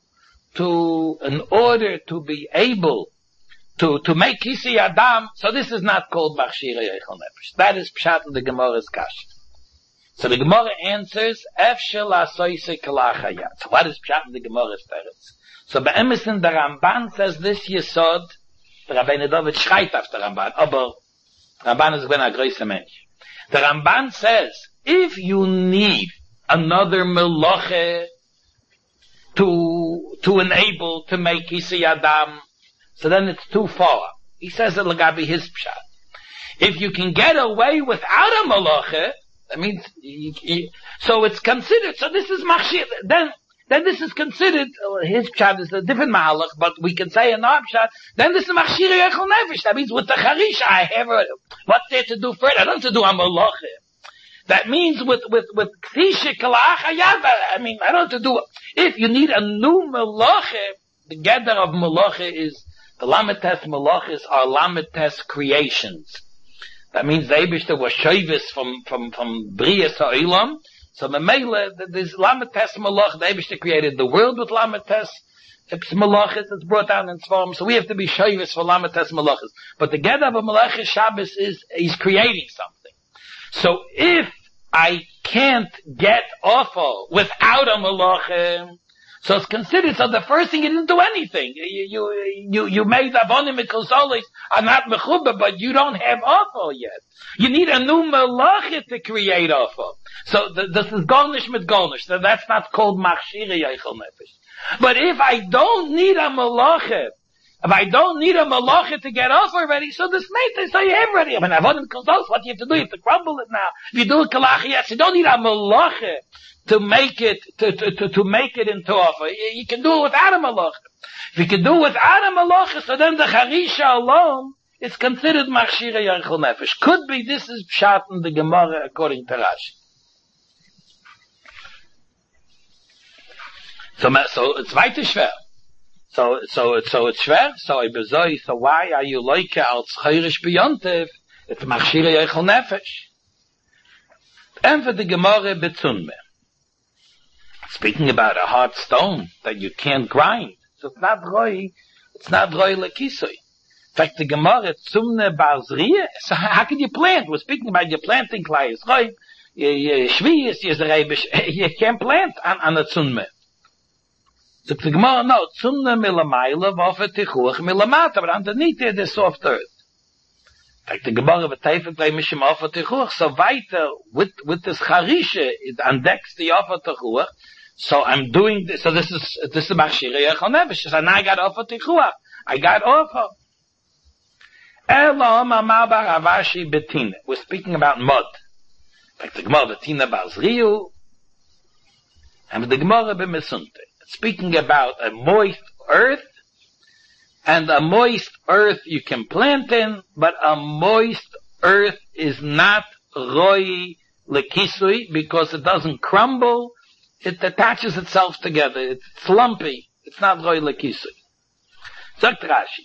make kisi adam, so this is not called machshirei oichel nefesh. That is pshat in the Gemara's kasha. So the Gemara answers, Efshel asoise kalachayat. So what is pshat in the Gemara's teretz? So be'emesen the Ramban says this yesod, the Rabbeinu David schreit auf the Ramban, aber Ramban is a great mensch. The Ramban says, if you need another meloche to enable to make kisi adam, so then it's too far. He says it lagabi his pshat. If you can get away without a meloche, that means, so it's considered, so this is machshir, then this is considered, his pshat is a different mahalach, but we can say in our pshat, then this is machshir oichel nefesh. That means with the charisha, I have what's there to do first? I don't have to do a malacha. That means with ksisha kalachayat, I mean, I don't have to do, if you need a new malacha, the gather of malacha is, the lamites malachas are lamites creations. That means the Eibishter was shovis from Brias Ha'olam. So Memele, there's Lamites Malach, the Eibishter created the world with Lamites Malachas, it's brought down in Swarm. So we have to be shovis for Lamites Malachas. But the Geda of a Malachas Shabbos is, he's creating something. So if I can't get awful without a Malachim, so it's considered, so the first thing you didn't do anything. You made avonim mikosolis are not mechuba, but you don't have awful yet. You need a new malacha to create awful. So this is golnish mit golnish. So that's not called machshirei oichel nefesh. But if I don't need a malacha, to get off already, so this mate, so you have already. I mean, avonim mikosolis, what do you have to do? You have to crumble it now. If you do a kalachi, yes, you don't need a malacha to make it, to make it into offer. You can do it without a malacha. If you can do it without a malacha, so then the charisha alone is considered machshirei oichel nefesh. Could be this is pshat in the Gemara according to Rashi. So it's weiter schwer. So it's schwer. So why are you like als chayrish beyontev? It's machshirei oichel nefesh. And for the Gemara betzunme. Speaking about a hard stone that you can't grind. So it's not roi lekisui. In fact, the Gemara, tzumne barzriye. So how can you plant? We're speaking about your planting clays. Roi, shviyis, you can't plant on a tzumne. So the Gemara, no, tzumne milamayla, v'ofer tichuach milamata, but underneath it is soft earth. In fact, the Gemara v'teifet lei mishim ofer tichuach, so weiter, with this charisha, it undecks the ofer tichuach. So I'm doing this, so this is machshirei oichel nefesh. So now I got ofer tichuach. I got off her. We're speaking about mud. Like the Gemara Tina Bazriu, and the Gemara B'Mesunte. Speaking about a moist earth, and a moist earth you can plant in, but a moist earth is not roi lekisui, because it doesn't crumble, it attaches itself together, it's lumpy, it's not roi lekisui. Sagt Rashi.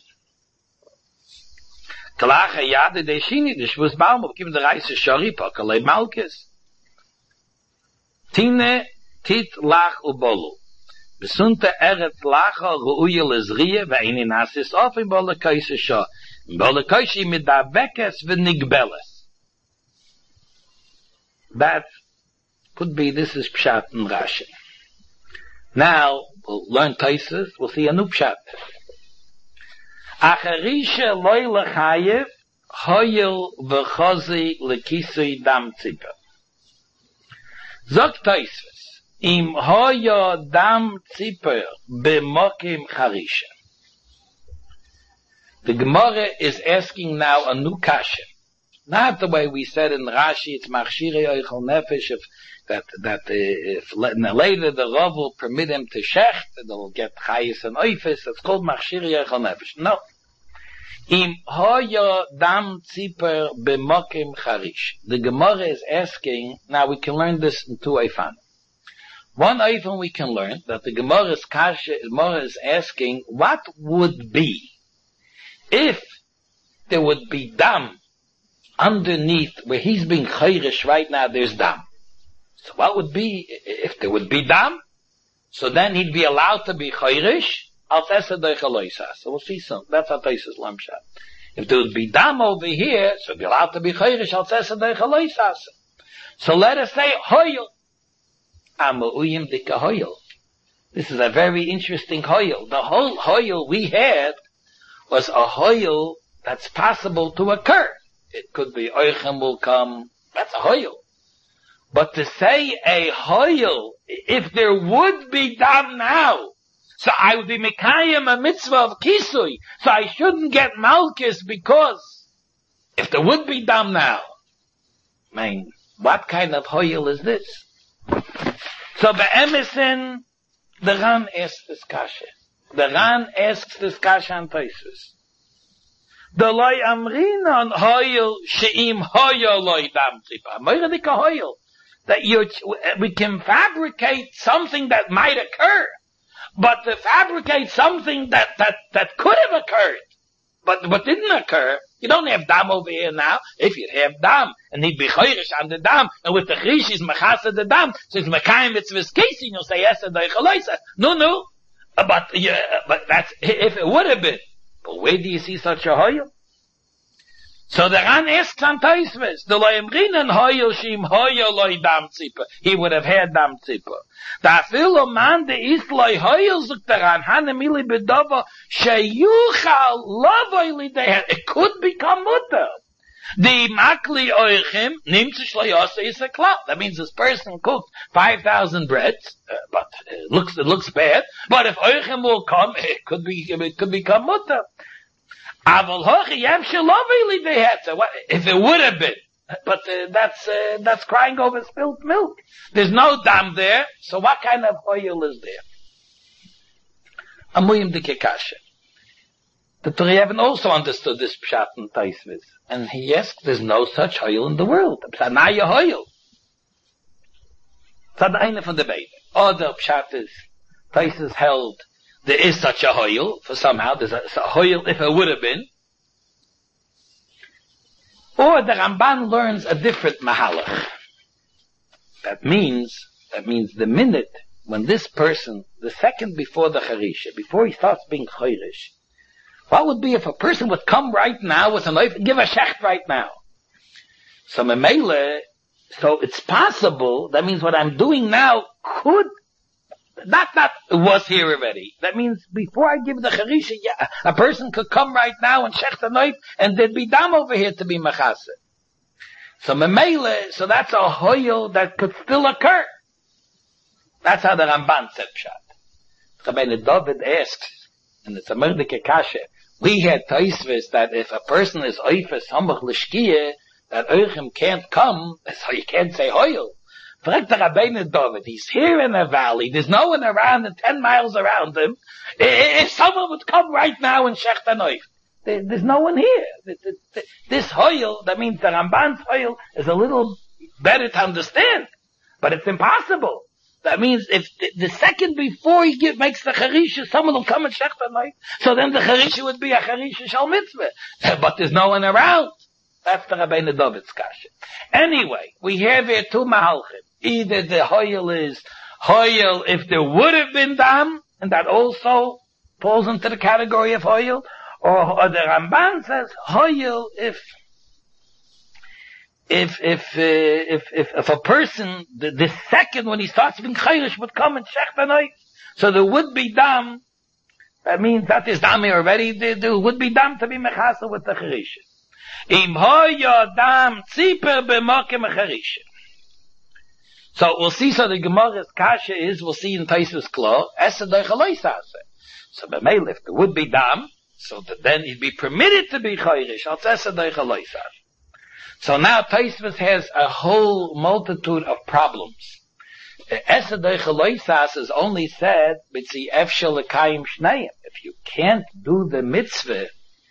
Kalacha yade de shini, de shvus baum, given the reise shari, pakalei malkes. Tine, tit lach ubolu. Besunte eret lacha ruuye lezriye, ve'ini nasis of in bole kaise shah. In bole kaise midabekes v'nigbeles. That could be, this is Pshat and Rashi. Now, we'll learn Taisus, we'll see a new Pshat. Acharisha loy lechayev, hoyel v'chozi lekisui dam tzipa. Zog Taisus, im hoyo dam tzipa b'mokim charisha. The Gemara is asking now a new kasha. Not the way we said in Rashi, it's machshirei oichel nefesh, if later the Rav will permit him to shecht, they'll get chayis and oifis, it's called machshirei oichel nefesh. No. Im hoya dam tziper b'mokim charish. The Gemara is asking, now we can learn this in two eifan. One eifan we can learn, that the Gemara's kasha, Gemara is asking, what would be if there would be dam underneath where he's being chayrish right now, there's dam. So what would be if there would be dam? So then he'd be allowed to be chayrish. So we'll see some. That's how Taisus Lamshat. If there would be dam over here, so he'd be allowed to be chayrish. So let us say hoyel. Amu'uyim dika hoyel. This is a very interesting hoyel. The whole hoyel we had was a hoyel that's possible to occur. It could be oichem will come. That's a hoyel. But to say a hoyel, if there would be dam now, so I would be mekayim a mitzvah of kisui, so I shouldn't get malchus because if there would be dam now, man, what kind of hoyel is this? So be'emison, the Ran asks this kasha. The Ran asks this kasha on Taisus. The loy amrinon hoyel she'im hoyel loy dam tzipa. Moiradika hoyel. That we can fabricate something that might occur, but to fabricate something that could have occurred, but didn't occur, you don't have dam over here now. If you'd have dam, and he'd be chayrish on the dam, and with the chish is machasa the dam, so it's mekayim mitzvahs casing, you'll say yes and doichaloisa. No. But that's, if it would have been. But where do you see such a hoyel? So the Ran asks on Taisves, the loyemrinen hoyel shim hoyel loy dam tzipa. He would have had dam tzipa. Da filo man de is loy hoyel zuk the Ran hanemili bedova sheyuchal lovoy lideher. It could become mutter. The makli oichem nimmt sich loyose is a klap. That means this person cooked 5,000 breads, but it looks bad. But if oichem will come, it could become mutter. If it would have been, but that's crying over spilled milk. There's no dam there, so what kind of oil is there? Amuyim de kekashe. The Torah also understood this pshat in Taisvis, and he asked, "There's no such oil in the world. Psanaya oil." That's the end of the debate. Other pshat is Taisvis held. There is such a hoyel, for somehow there's a hoyel if it would have been. Or the Ramban learns a different mahalach. That means the minute when this person, the second before the charisha, before he starts being chayrish, what would be if a person would come right now with a knife and give a shecht right now? So memele, so it's possible, that means what I'm doing now could not was here already. That means before I give the charisha, yeah, a person could come right now and shecht a knife, and there'd be dam over here to be machase. So memele, so that's a hoyel that could still occur. That's how the Ramban said pshat. Rabbeinu David asks, and it's a merdike kasha. We had Taisvis that if a person is oifes hamach l'shkiye, that Oichem can't come, so you can't say hoyel. Fragt the Rabbeinu David, he's here in a valley, there's no one around and 10 miles around him. If someone would come right now and shech the knife, there's no one here. This hoyel, that means the Ramban's hoyel, is a little better to understand, but it's impossible. That means if the second before he makes the charisha, someone will come and shech the knife, so then the charisha would be a charisha shal mitzvah. But there's no one around. That's the Rabbeinu David's kasha. Anyway, we have here two mahalchim. Either the hoyel is hoyel if there would have been dam, and that also falls into the category of hoyel, or the Ramban says hoyel if a person the second when he starts being chayrish would come and shech the knife, so there would be dam. That means that is dam here already. There would be dam to be mechasa with the charisha. Im hoya dam tziper b'makem charisha. So we'll see. So the Gemara's kasha is, we'll see in Taisus Klo, esadoi chaloisase. So b'meil, if there would be dam, so that then he'd be permitted to be chayrish. Al esadoi chaloisase. So now Taisus has a whole multitude of problems. Esadoi chaloisase is only said b'tzi efshel lekayim shneim. If you can't do the mitzvah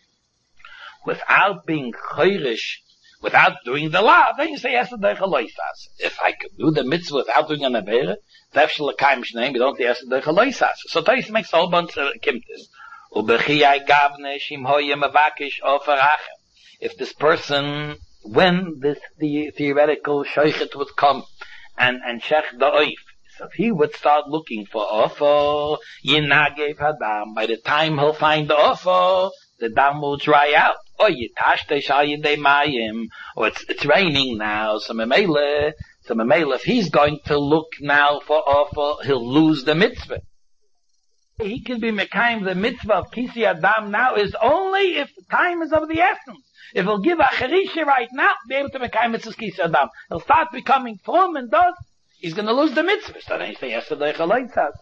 without being chayrish, without doing the law, then you say esadoi chaloisase. If I could do the mitzvah without doing an avera, efshel lekayim shneim, you don't say esadoi chaloisase. So Taisus makes a whole bunch of kimtis. Ubechiyai gavne shim hoye mavakish oferachem. If this person, when the theoretical shoichet would come and shech the oif, so if he would start looking for offer, yinagev hadam, by the time he'll find the offer, the dam will dry out. Or yitashte shal yidei mayim, or it's raining now, so memele, if he's going to look now for offer, he'll lose the mitzvah. He can be mekayim the mitzvah of kisi adam now is only if time is of the essence. If he'll give a cherisha right now, be able to mekayim mitzvah kisi adam. He'll start becoming from and does, he's going to lose the mitzvah. So then he say, yesterday chaloisase.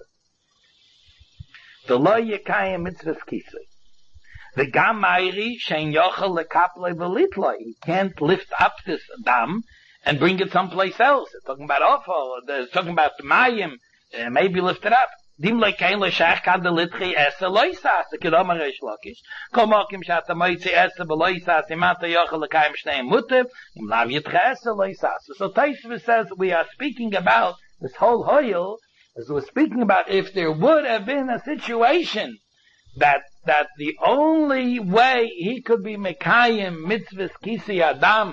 The lo yekayim mitzvah kisi. The gam mayri shein yochel lekaplei v'litloi. He can't lift up this dam and bring it someplace else. It's talking about offer. It's talking about the mayim. Maybe lift it up. Dim lekein leshach kad de litchi esse loisas. The kedama reish lakish. Kol mokim shat amoitzi esse beloisas. Imata yochel lekayim shneim mutev. Im lav yitcha esse loisas. So Taisva says we are speaking about this whole hoyel, as we're speaking about if there would have been a situation that the only way he could be mekayim mitzvahs kisi adam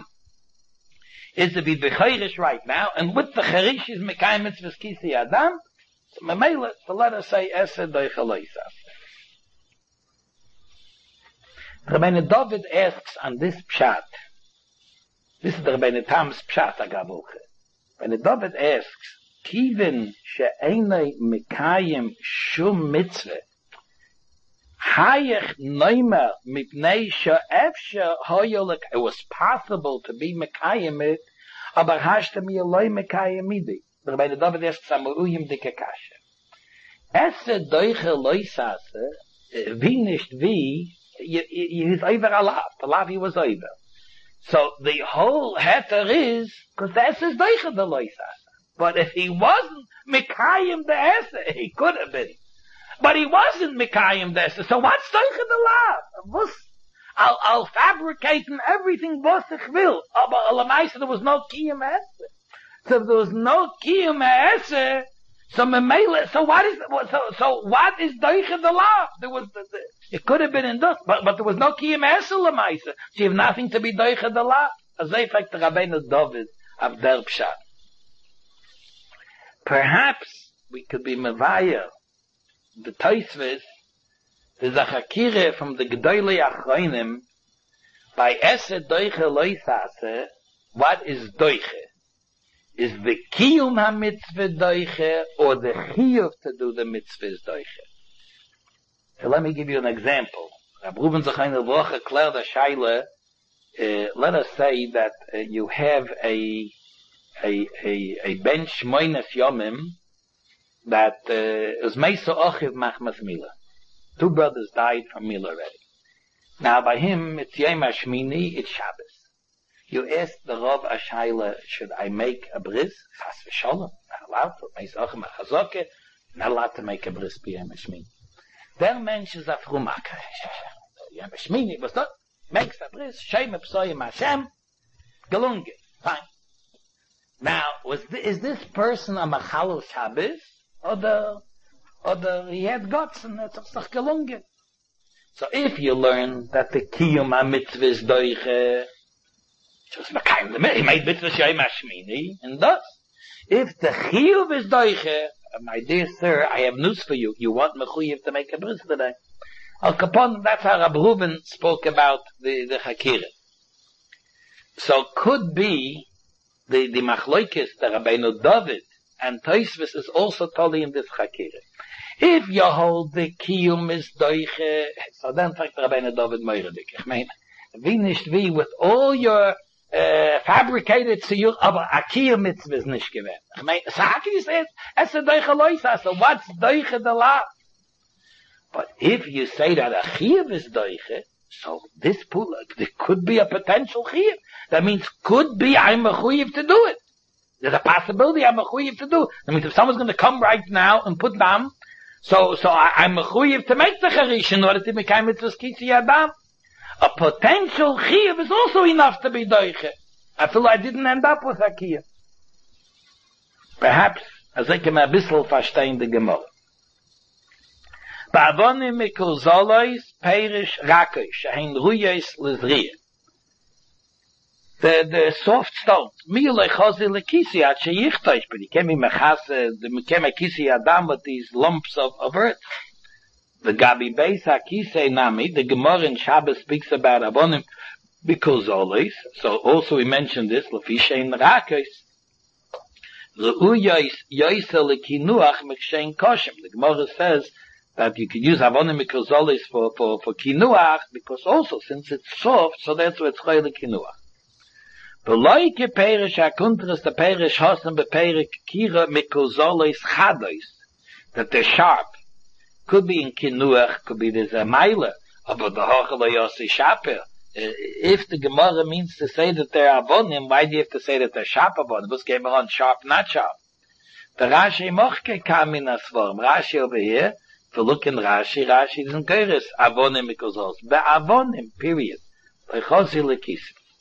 is to be b'chayrish right now, and with the charish is mekayim mitzvahs kisi adam. So let us say esadoi chaloisase. Rabbeinu David asks on this pshat. This is the Rabbeinu Tam's pshat agavuche. Rabbeinu David asks, Kivin she'enei mekayim shum mitzvah. Hayech noimer mipnei she'efshe hoyolek. It was possible to be mekayim it, aber hashtem yeloi mekayim midi. The Rabbeinu David asks Samuuyim dike kasha. Esse doiche loisase, wie nicht wie, he's over alav. Alav he was over. So the whole heter is, because the esse is doiche the loisase. But if he wasn't mekayim the esse, he could have been. But he wasn't mekayim the esse. So what's doiche the lav? I'll fabricate and everything was ich will. But alamaisa there was no kiyum esse. So if there was no kiyum esse, so what is doiche the law? There was it could have been in this, but there was no kiyum esse lemaisa. So you have nothing to be doiche the law. As they fact the Rabbeinu David of der pshat. Perhaps we could be mevaya the Taisvis. There's a chakire from the Gedolei Achronim by esse doiche loisase. What is doiche? Is the kiyum ha-mitzvah doiche, or the chiyuv to do the mitzvah is doiche? So let me give you an example. Rab Ruben Zechayner Vrocha Kler the Shaila, let us say that you have a bench moines yomim that is meiso ochiv machmas mila. Two brothers died from meal already. Now by him, it's Yom HaShmini, it's Shabbos. You ask the Rav Ashayla, should I make a bris? Chas v'sholem, not allowed to. Meisachem HaChazoke, not allowed to make a bris by Yom HaShmini. Der Mensch is a Frumaka. Yom HaShmini, was not? Makes a bris, Shem Psoyim Hashem, gelungen. Fine. Now, is this person a Machalo Shabbos? Or he had guts and it's doch gelungen. So if you learn that the Kiyum HaMitzvah is doiche, just mekayim the mitzvah, he made mitzvah Yom HaShmini, and thus, if the Chiyuv is doiche, my dear sir, I have news for you. You want mechuyev to make a bris today. Al Kapon, that's how Rab Reuven spoke about the Hakira. So could be the Machloikis, the Rabbeinu David, and Tosfos is also totally in this Hakira. If you hold the Kiyum is doiche, so then fragt Rabbeinu David Meuredik. Ich meine, wie nicht wie, with all your fabricated tziyur, aber a Kiyum mitzvah is nicht gewähnt. Ich meine, so how can you say it? Es a doiche loisa, so what's doiche the law? But if you say that a Kiyum is doiche, so this pool, there could be a potential Kiyum. That means could be I'm a Chuyiv to do it. There's a possibility I'm a Chuyiv to do it. That means if someone's going to come right now and put dam, so I'm a Chuyiv to make the Charish in order to make mitzvahs Kisi Adam. A potential Chiyuv is also enough to be doiche. I feel I didn't end up with a Kiyuv. Perhaps, as I can a bissl verstehen the Gemara. Ba'avonim mikol zolois perish rakosh, shehein ruyes lizriyah. The soft stone. Mi lechazi lekisi at sheyichtosh, but he came in mechase, the came a kisi adam with these lumps of earth. The Gabi Beis HaKisei Nami, the Gemara in Shabbos speaks about Avonim because always. So also we mentioned this, Lefishein Rakos. Re'uyos yoisa lekinuach mekshein koshem. The Gemara says that you could use Avonim because always for kinuach, because also since it's soft, so that's why it's choy lekinuach. Beloike perish hakuntres the perish hosen beperik kira mikozolis chadois, that they're sharp. Could be in kinuach, could be there's a mile, but the hochelo yosi shaper. If the Gemara means to say that they're avonim, why do you have to say that they're sharp avonim? This came on sharp, not sharp. The Rashi mochke kam in asvorm. Rashi over here, if you look in Rashi doesn't care us avonim mikozos. Be avonim, period. Lechosi lekis.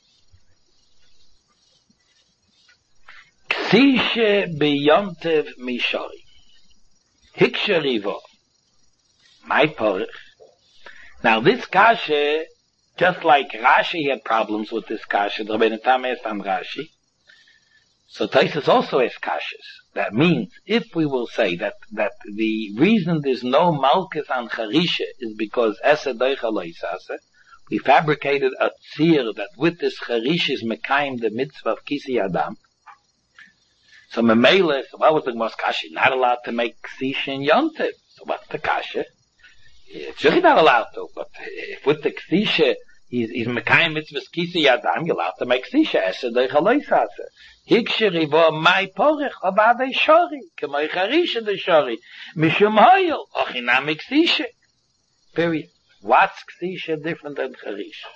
Ksishe beyontev mishori. Hiksherivo. My porich. Now this kasha, just like Rashi had problems with this kasha, the Rabbeinu Tam asked on Rashi. So Tosfos also has kashas. That means, if we will say that the reason there's no malchus on Charisha is because Esa Doicha Loisase, we fabricated a tzir that with this Charisha is mekayim the mitzvah of Kisi Adam. So Memele, so what was the most kasha? Not allowed to make Ksisha and Yontiv. So what's the kasha? It's really not allowed to, but if with the Ksisha, he's mekayim mitzvahs Kisi Adam, you're allowed to make Ksisha, Esa Doicha Loisase. Hiksheri vo my porich obade shori, kemoi charisha de shori, mishum hoyel, ochinam ksisha. Period. What's ksisha different than charisha?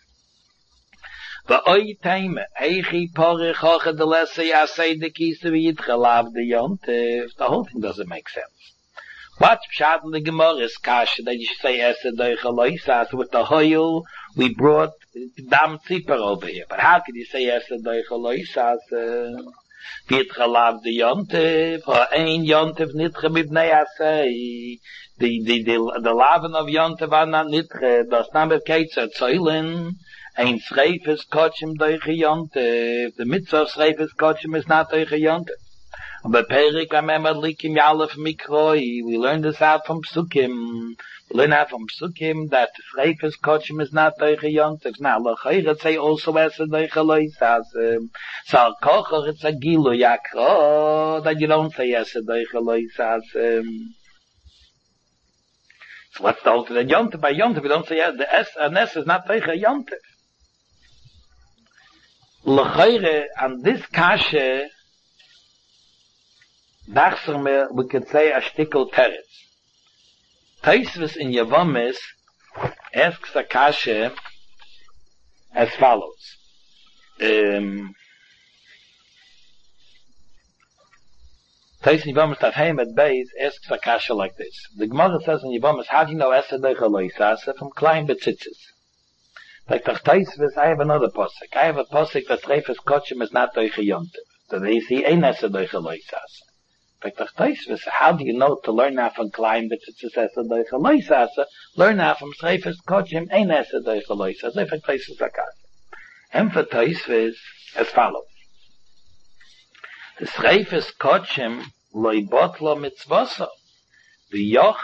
V'oi teime, eichi porich hoche de lesse yasei de kisa v'yitchalav de yontev. The whole thing doesn't make sense. What's pshat in the Gemara is kasha that you say esa doicha loisas with the hoyel, we brought dam tzipper over here. But how can you say esa doicha loisas v'yitchalav de yontev or ein yontev nitche mibnei asei? The laven of yontev are not nitche. Das name keitzer zoilen. Ein schreifes kotchem doicha yontev. The mitzvah of schreifes kotchem is not doicha yontev. But Perik Amemad Likim Yalef Mikroi, we learned this out from Psukim. We learn out from Psukim that Freifes Kotchim is not Deiche Yontev. Now, Lachayr say also as a Deiche Loisas. So Kocher it's a Gilu Yakro, that you don't say as a Deiche Loisas. So what's the alternate Yontev? By Yontev we don't say the S and S is not Deiche Yontev. Lachayr, and this Kashe, we could say a shtickle teretz. Taisvis in Yevomis asks a kasha as follows. Taisvis in Yevomis Tafhemet Beis asks a kasha like this. The Gemara says in Yevomis, how do you know Esed Loisasa from Klein Betzitzis? Like Taisvis, I have another posik. I have a posik that Reifes Kotchim is not Doiche Yontiv. So they see Ein Esed Loisasa. Like Taisvis, how do you know to learn now from Klein Betzitzis Esed Loisasa? Learn now from Reifes Kotchim Ein Esed Loisasa. If it Taisvis Akas. For Taisvis as follows. The Reifes Kotchim Loibotlo Mitzvoso. You know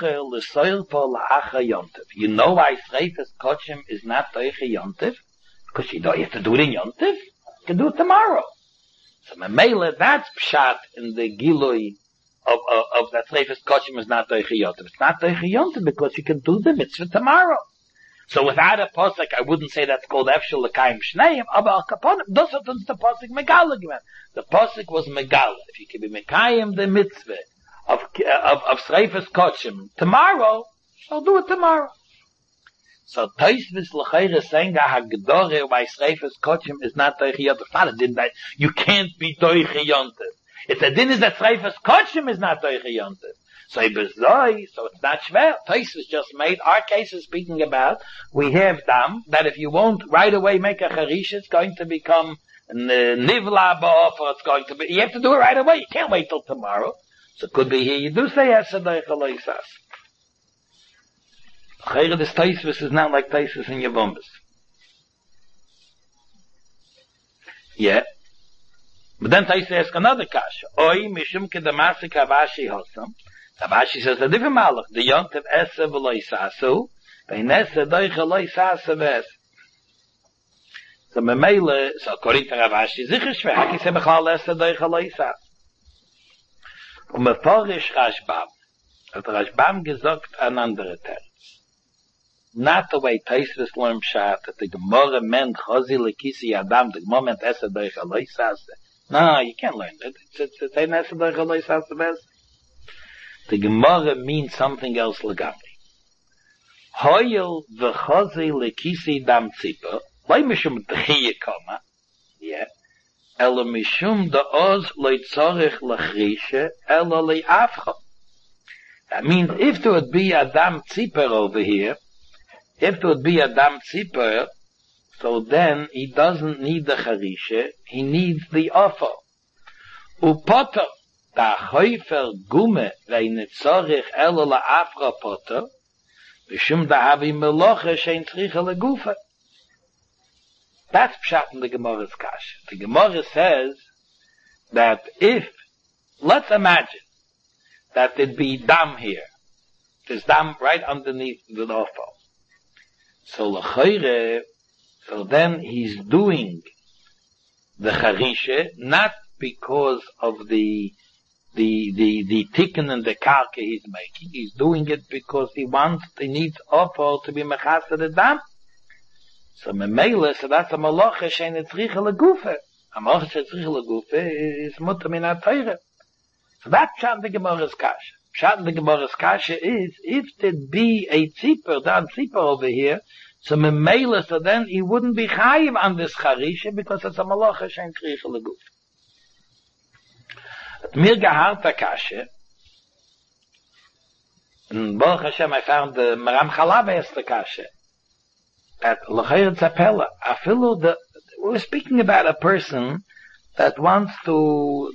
why Sreifes Kotchim is not Doiche Yontiv? Because you don't have to do it in Yontiv. You can do it tomorrow. So Memele, that's pshat in the Gilui of that Sreifes Kotchim is not Doiche Yontiv. It's not Doiche Yontiv because you can do the mitzvah tomorrow. So without a posik, I wouldn't say that's called Efshel L'Kayim Shneim, aber Al Kaponim, das hat uns the posik Megala given. The posik was Megala. If you can be Mekayim the mitzvah, of Sreifes Kotchim tomorrow, so do it tomorrow. So Taisvis L'Chayr is saying that Hagdore by Sreifes Kotchim is not Doiche Yontiv. It's not a din that you can't be Doiche Yontiv. It's a din is that Sreifes Kotchim is not Doiche Yontiv. So it's not shver. Taisvis just made our case is speaking about we have dam that if you won't right away make a charish, it's going to become nivla ba'of, or it's going to be. You have to do it right away. You can't wait till tomorrow. So it could be here. You do say Esed Doiche Loisas. Chayre this Taisvis is not like Taisvis in Yevomis. Yeah. But then Taisvis asks another kasha. Oi mishum kedamasik Havashi hosam. Havashi says a different malach. The yontiv Esed Loisasu. Vein Esed Doiche Loisasu ves. So Memele, so according to Havashi, sicher schwer. Haki se bechal Esed Doiche Loisas. Meforish Rashbam. Hat Rashbam gesagt an andere Terz. Not the way Taisvis learned Pshat, that the Gemara meant Chozi Lekisi Adam, the Gemara meant Esed Doiche Loisas. No, you can't learn that. It's ein Esed Doiche Loisas best. The Gemara means something else legamri. Hoyel v'chozi lekisi dam tzipa, loi mishum d'chiyah koma, yeah, ela mishum da'oz loi tzorich l'chrishe, ela li'afcha. That means if there would be a dam tzipper over here, if there would be a dam tzipper, so then he doesn't need the charishe, he needs the offer. Upoto, da hoifer gume, vein tzorich ela la'afcha poto, v'shum da havi meloche shein tzricha legufa. That's pshat in the Gemara's kasha. The Gemara says that if, let's imagine that there'd be dam here. There's dam right underneath the offer. So l'chayre, so then he's doing the charishe, not because of the tikkun and the karka he's making. He's doing it because he needs offer to be mechasa the dam. So memele, so that's a malacha shein etzricha legufe. A malacha shein etzricha legufe is mutter min ha-Torah. So that's pshat in the Gemara's kasha. Pshat in the Gemara's kasha is, if there'd be a tzipper, down tzipper over here, so memele, so then he wouldn't be chayiv on this charisha because it's a malacha shein etzricha legufe. At mir geharta kasha, and Baruch Hashem, I found the Maram Chalav asked the kasha. At L'chayr Tzapela, we're speaking about a person that wants to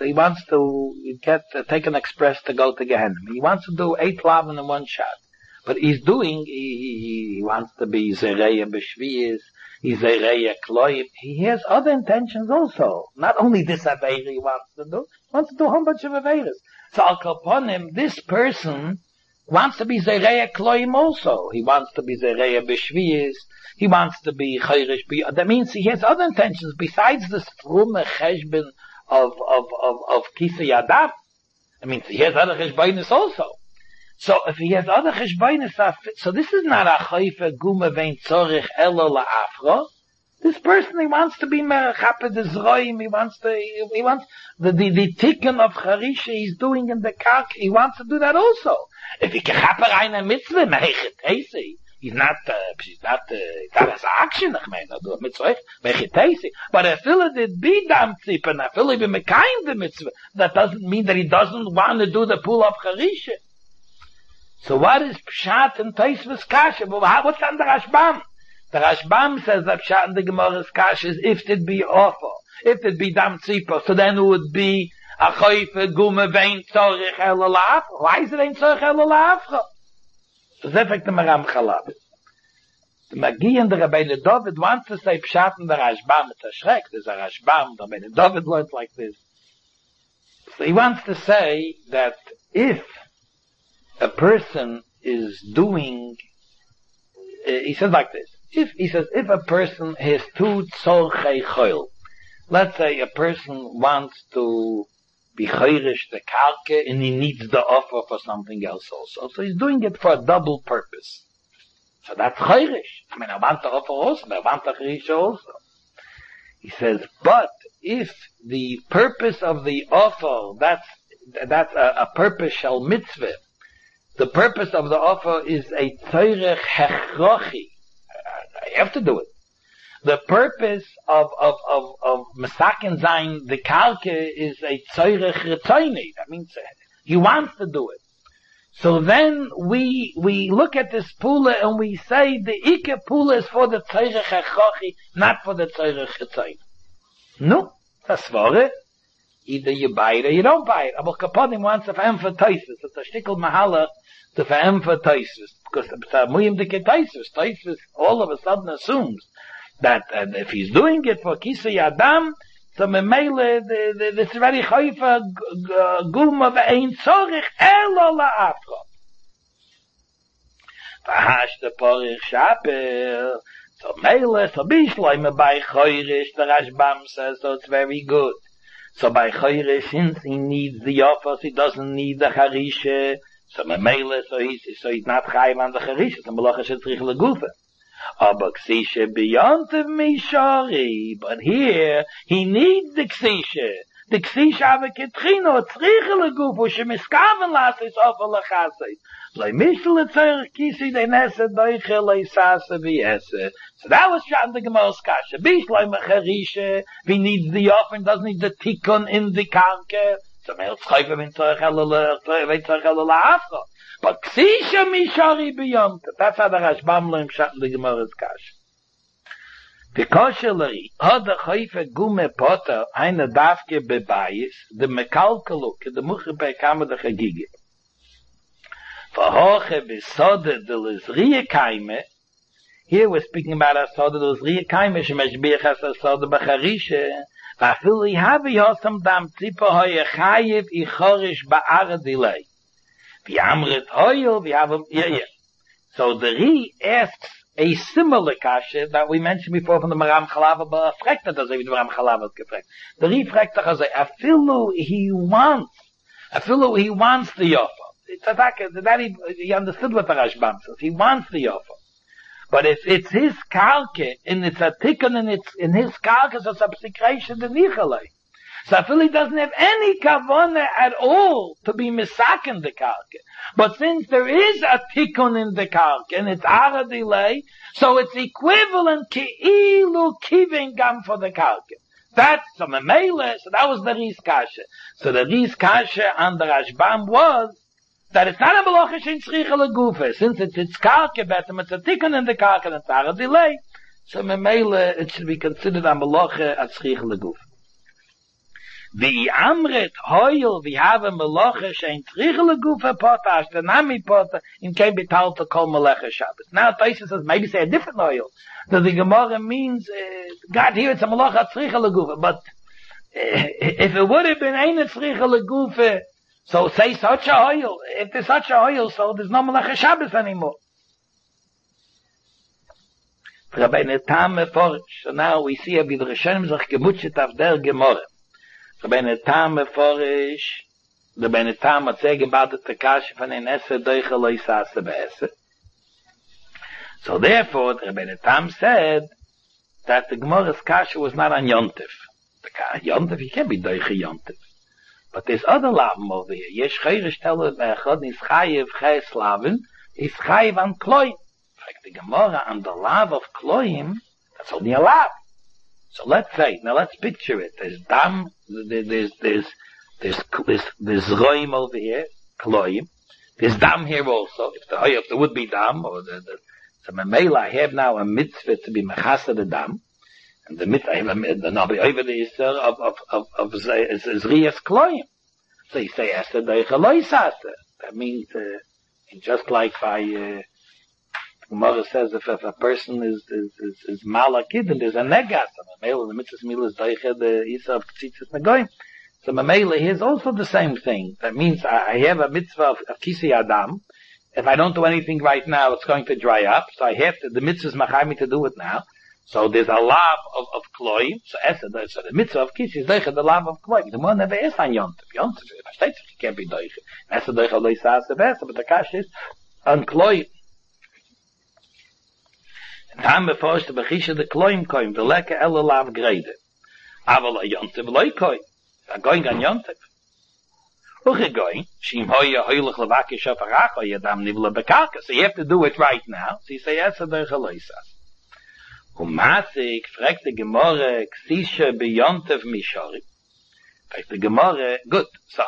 take an express to go to Gehenna. He wants to do 8 lavin in one shot. But he wants to be Zereya B'Shviyis, he's Zereya Kloim. He has other intentions also. Not only this Aveira he wants to do, he wants to do a whole bunch of Aveiras. So Al Kaponim, this person wants to be Zereya Kloim also. He wants to be Zereya B'Shviyis. He wants to be Chayrish B'Yad. That means he has other intentions besides the Strume Cheshbon of Kisa Yadav. I mean, he has other Cheshbainis also. So if he has other Cheshbainis, so this is not a Chayfa Guma Vein Tzorich Elo La'afra. This person, he wants to be merachaped the zroim, he wants the tikkun of charisha he's doing in the kark, he wants to do that also. If he kechaper eine mitzvah, mechetesi, he's not as action, I mean, do a mitzvah, mechetesi, but I feel it be dam tzippen, I feel it be mekayim the mitzvah, that doesn't mean that he doesn't want to do the pool of charisha. So what is pshat and Tosfos kasha? What's on the Rashbam? The Rashbam says that pshat and the Gemara's kasha is if it be awful, if it be dam tzipa, so then it would be a choife gume vein tzorich elalaf. Why is it ein tzorich elalaf? So that's like the Maram Chalab. The Magi and the Rabbeinu David wants to say pshat and the Rashbam. It's a shrek. There's a Rashbam. The Rabbeinu David learns like this. So he wants to say that if a person is doing, he says like this, if a person has two tzorchei choil, let's say a person wants to be chayrish the karke and he needs the offer for something else also, so he's doing it for a double purpose. So that's chayrish. I mean, I want the offer also, I want the charisha also. He says, but if the purpose of the offer, that's a purpose shel mitzvah, the purpose of the offer is a tzorech hechrochi. I have to do it. The purpose of Mesaken Zayin, the Kalke, is a tzorech retzoini. That means he wants to do it. So then we look at this pula and we say the Ike pula is for the tzorech hechrochi, not for the tzorech retzoini. No, that's for it. Either you buy it or you don't buy it. Aber Kaponim wants to emphasize it. It's a shtickle mahala to emphasize it. Because Tosfos all of a sudden assumes that if he's doing it for Kisei Adam, so memele, this very chayfa guma ve'ein tzorich elo la'afro. V'hash the porich shaper, so mele, so bishloime by choyrish, the Rashbam says, so it's very good. So by Chayre, since he needs the offers, he doesn't need the Charisha. So Memele, so he's not Chayim on the Charisha. So Malacha Shetzrich Legufa. Aber Ksisha beyond the Mishari. But here, he needs the Ksisha. The Ksisha ave Ketrino, Tzrich Legufa, Shemiskaven Lasis offer Lachasei. Lei Mishel Etzerich Kisi, de Nese, Deiche, Lei Sase, Viese. So that was Shat the Gemara's Kasha. Bishloi Mecharisha, he needs the offering, doesn't need the tikkun in the karke. So Meil Tzchayfe bin Tzorech Elala Afro. But Ksisha Mishari beyond. That's how the Rashbam learned Shat the Gemara's Kasha. The Koshelari, Oda Chayfe Gume Potter, eine Davke Bebayis, the Mekalkaluk, the Muchepe Kamer the Chagige. Verhoche Besode de Lizriye Kaime. Here we're speaking about Asode de Lizriye Kaime, Shemeshbiach as Asode Bacharisha. Vafili Havi Hosam Dam Tzipa Hoye Chayiv Ichorish Ba'ara Delay. V'amrit Hoyo, V'havam, yeah. So the Ri asks a similar kasha that we mentioned before from the Maram Chalava, but fragt not as the Maram Chalava has gefragt. The Ri fragt doch as afilu he wants the offer. It's a that he understood what the Rashbam says. He wants the offer. But if it's his kalke, and it's a tikkun in his kalke, so it's a psikration the nichalei. So I feel he doesn't have any kavana at all to be misaken the kalke. But since there is a tikkun in the kalke, and it's ara delay, so it's equivalent ki'ilu kivin gam for the kalke. That's a memele, so that was the Riz Kasha. So the Riz Kasha on the Rashbam was that it's not a melacha shein tzricha legufa. Since it's karke betem, it's a tikkun in the karke, and it's a delay, so memele, it should be considered a melacha at tzricha legufa. The amret hoyel we have a melacha shein tzricha legufa potash the nami pota in kein betal to call melacha Shabbos. Now Tosfos says maybe say a different oil. That the Gemara means God here it's a melacha at tzricha legufa, but if it would have been ein tzricha legufa. So say such a oil. If there's such a oil, so there's no Melacha Shabbos anymore. So now we see a bit Rishonim sich gemutschet auf der Gemorre. Rabbeinu Tam meforish, Rabbeinu Tam hat sehr gebadet der Kasche von den Esse doiche lo isase beesse. So therefore, Rabbeinu Tam said that the Gemara's kasha was not on Yontif. The Yontif, you can't be doiche Yontif. But there's other lavim over here. Yesh chayrish teller b'echad is chayiv ches lavin, is chayiv an kloim. Like the Gemara on the lav of kloim, that's only a lav. So let's say, now let's picture it. There's dam, there's roim over here, kloim. There's dam here also. If there would be dam, or so Mamela, I have now a mitzvah to be mechasa the dam. And the mitzvah, I have the nabi over the Yisr of Zriyas Kloim. So you say, Esther Deicha Loisase. That means, just like by, Gemara says, if a person is malakid, and there's a negas, and Mamela, the mitzvah mila is Deicha, the Yisr of Tzitzis Nagoyim. So Mamela, here's also the same thing. That means I have a mitzvah of Kisi Adam. If I don't do anything right now, it's going to dry up. So I have to, the mitzvah is machami to do it now. So there's a lav of kloim. So the mitzvah of Kisi is doiche the lav of kloim. The one never is on Yontif. Yontif, it can't be doiche. Esa doiche loisas of Esa, but the kash is on kloim. And time before the bechisha the kloim koim, the leke ela lav grade. Aval a Yontif loy koim. I'm going on Yontif. Going, so you have to do it right now. So you say, Esa doiche loisas. Umasik, fragt the Gemara, Ksisha beyontev mishori. Fragt the Gemara, good. So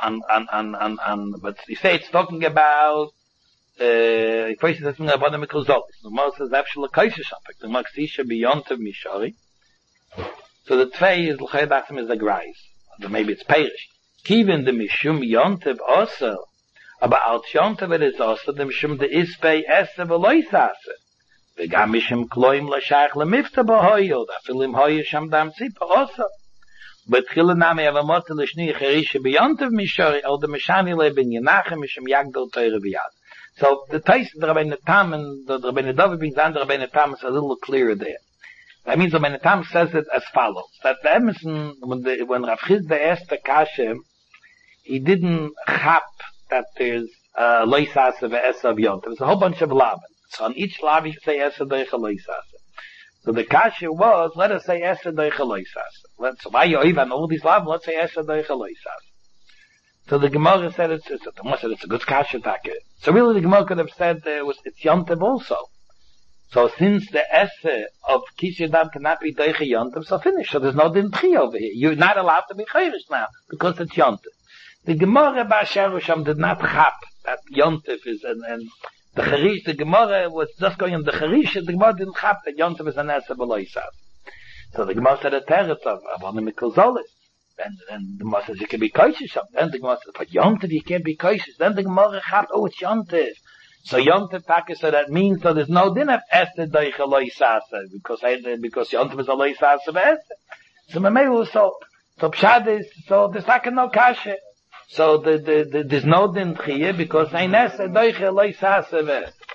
but you say it's talking about, first it's talking about the Mikrozolis. The Gemara says, Afshel Kaisha Fragt the Gemara, Ksisha beyontev mishori. So the Tvei is, L'chaydasim is the Grais. Maybe it's Perish. Kivin the Mishum yontev also. About Alt yontev it is also, the Mishum the Ispei Esa v'loisase. וגם משם קלויים לשייך למפתע בהויו, אפילו אם הויו שם דם ציפה עושה. בתחילה נמי אבמות לשני חריש ביונטב מישורי, או דמשני לבן ינחם משם יגדל תוירה ביד. So the taste of the Rabbeinu Tam and the Rabbeinu David being done, the Rabbeinu Tam is a little clearer there. That means the Rabbeinu Tam says it as follows, that the Emerson, when Rav Chizda asked the Kasha, he didn't chap that there's loisase ve'esa of yontav. There's a whole bunch of lavin. So on each lav you say esa doicha loisase. So the kasha was, let us say esa doicha loisase. So why you even all these lavin, let's say esa doicha loisase. So the Gemara said it's a good kasha take. So really the Gemara could have said it's yontav also. So since the esa of Kishadam cannot be doicha yontav, so finish. So there's no din tri over here. You're not allowed to be chayrish now because it's yontav. The Gemara Ba'asher did not chap that yontif is and the Charish, the Gemara was just going in the Charish, the Gemara didn't chap that yontif is an esa b'loisas. So the Gemara said a teretz of Avonim Mikulzolis. And the Gemara says you can be koishish. Then the Gemara says, but yontif you can't be koishish. Then the Gemara chapped, oh it's yontif. So yontif taka, so that means so there's no din of esa doicha loisas because yontif is a loisas of esa. So Mamelu so pshad is so there's like no kasha. So there's no din chiyah because ein esa doiche loisase ves.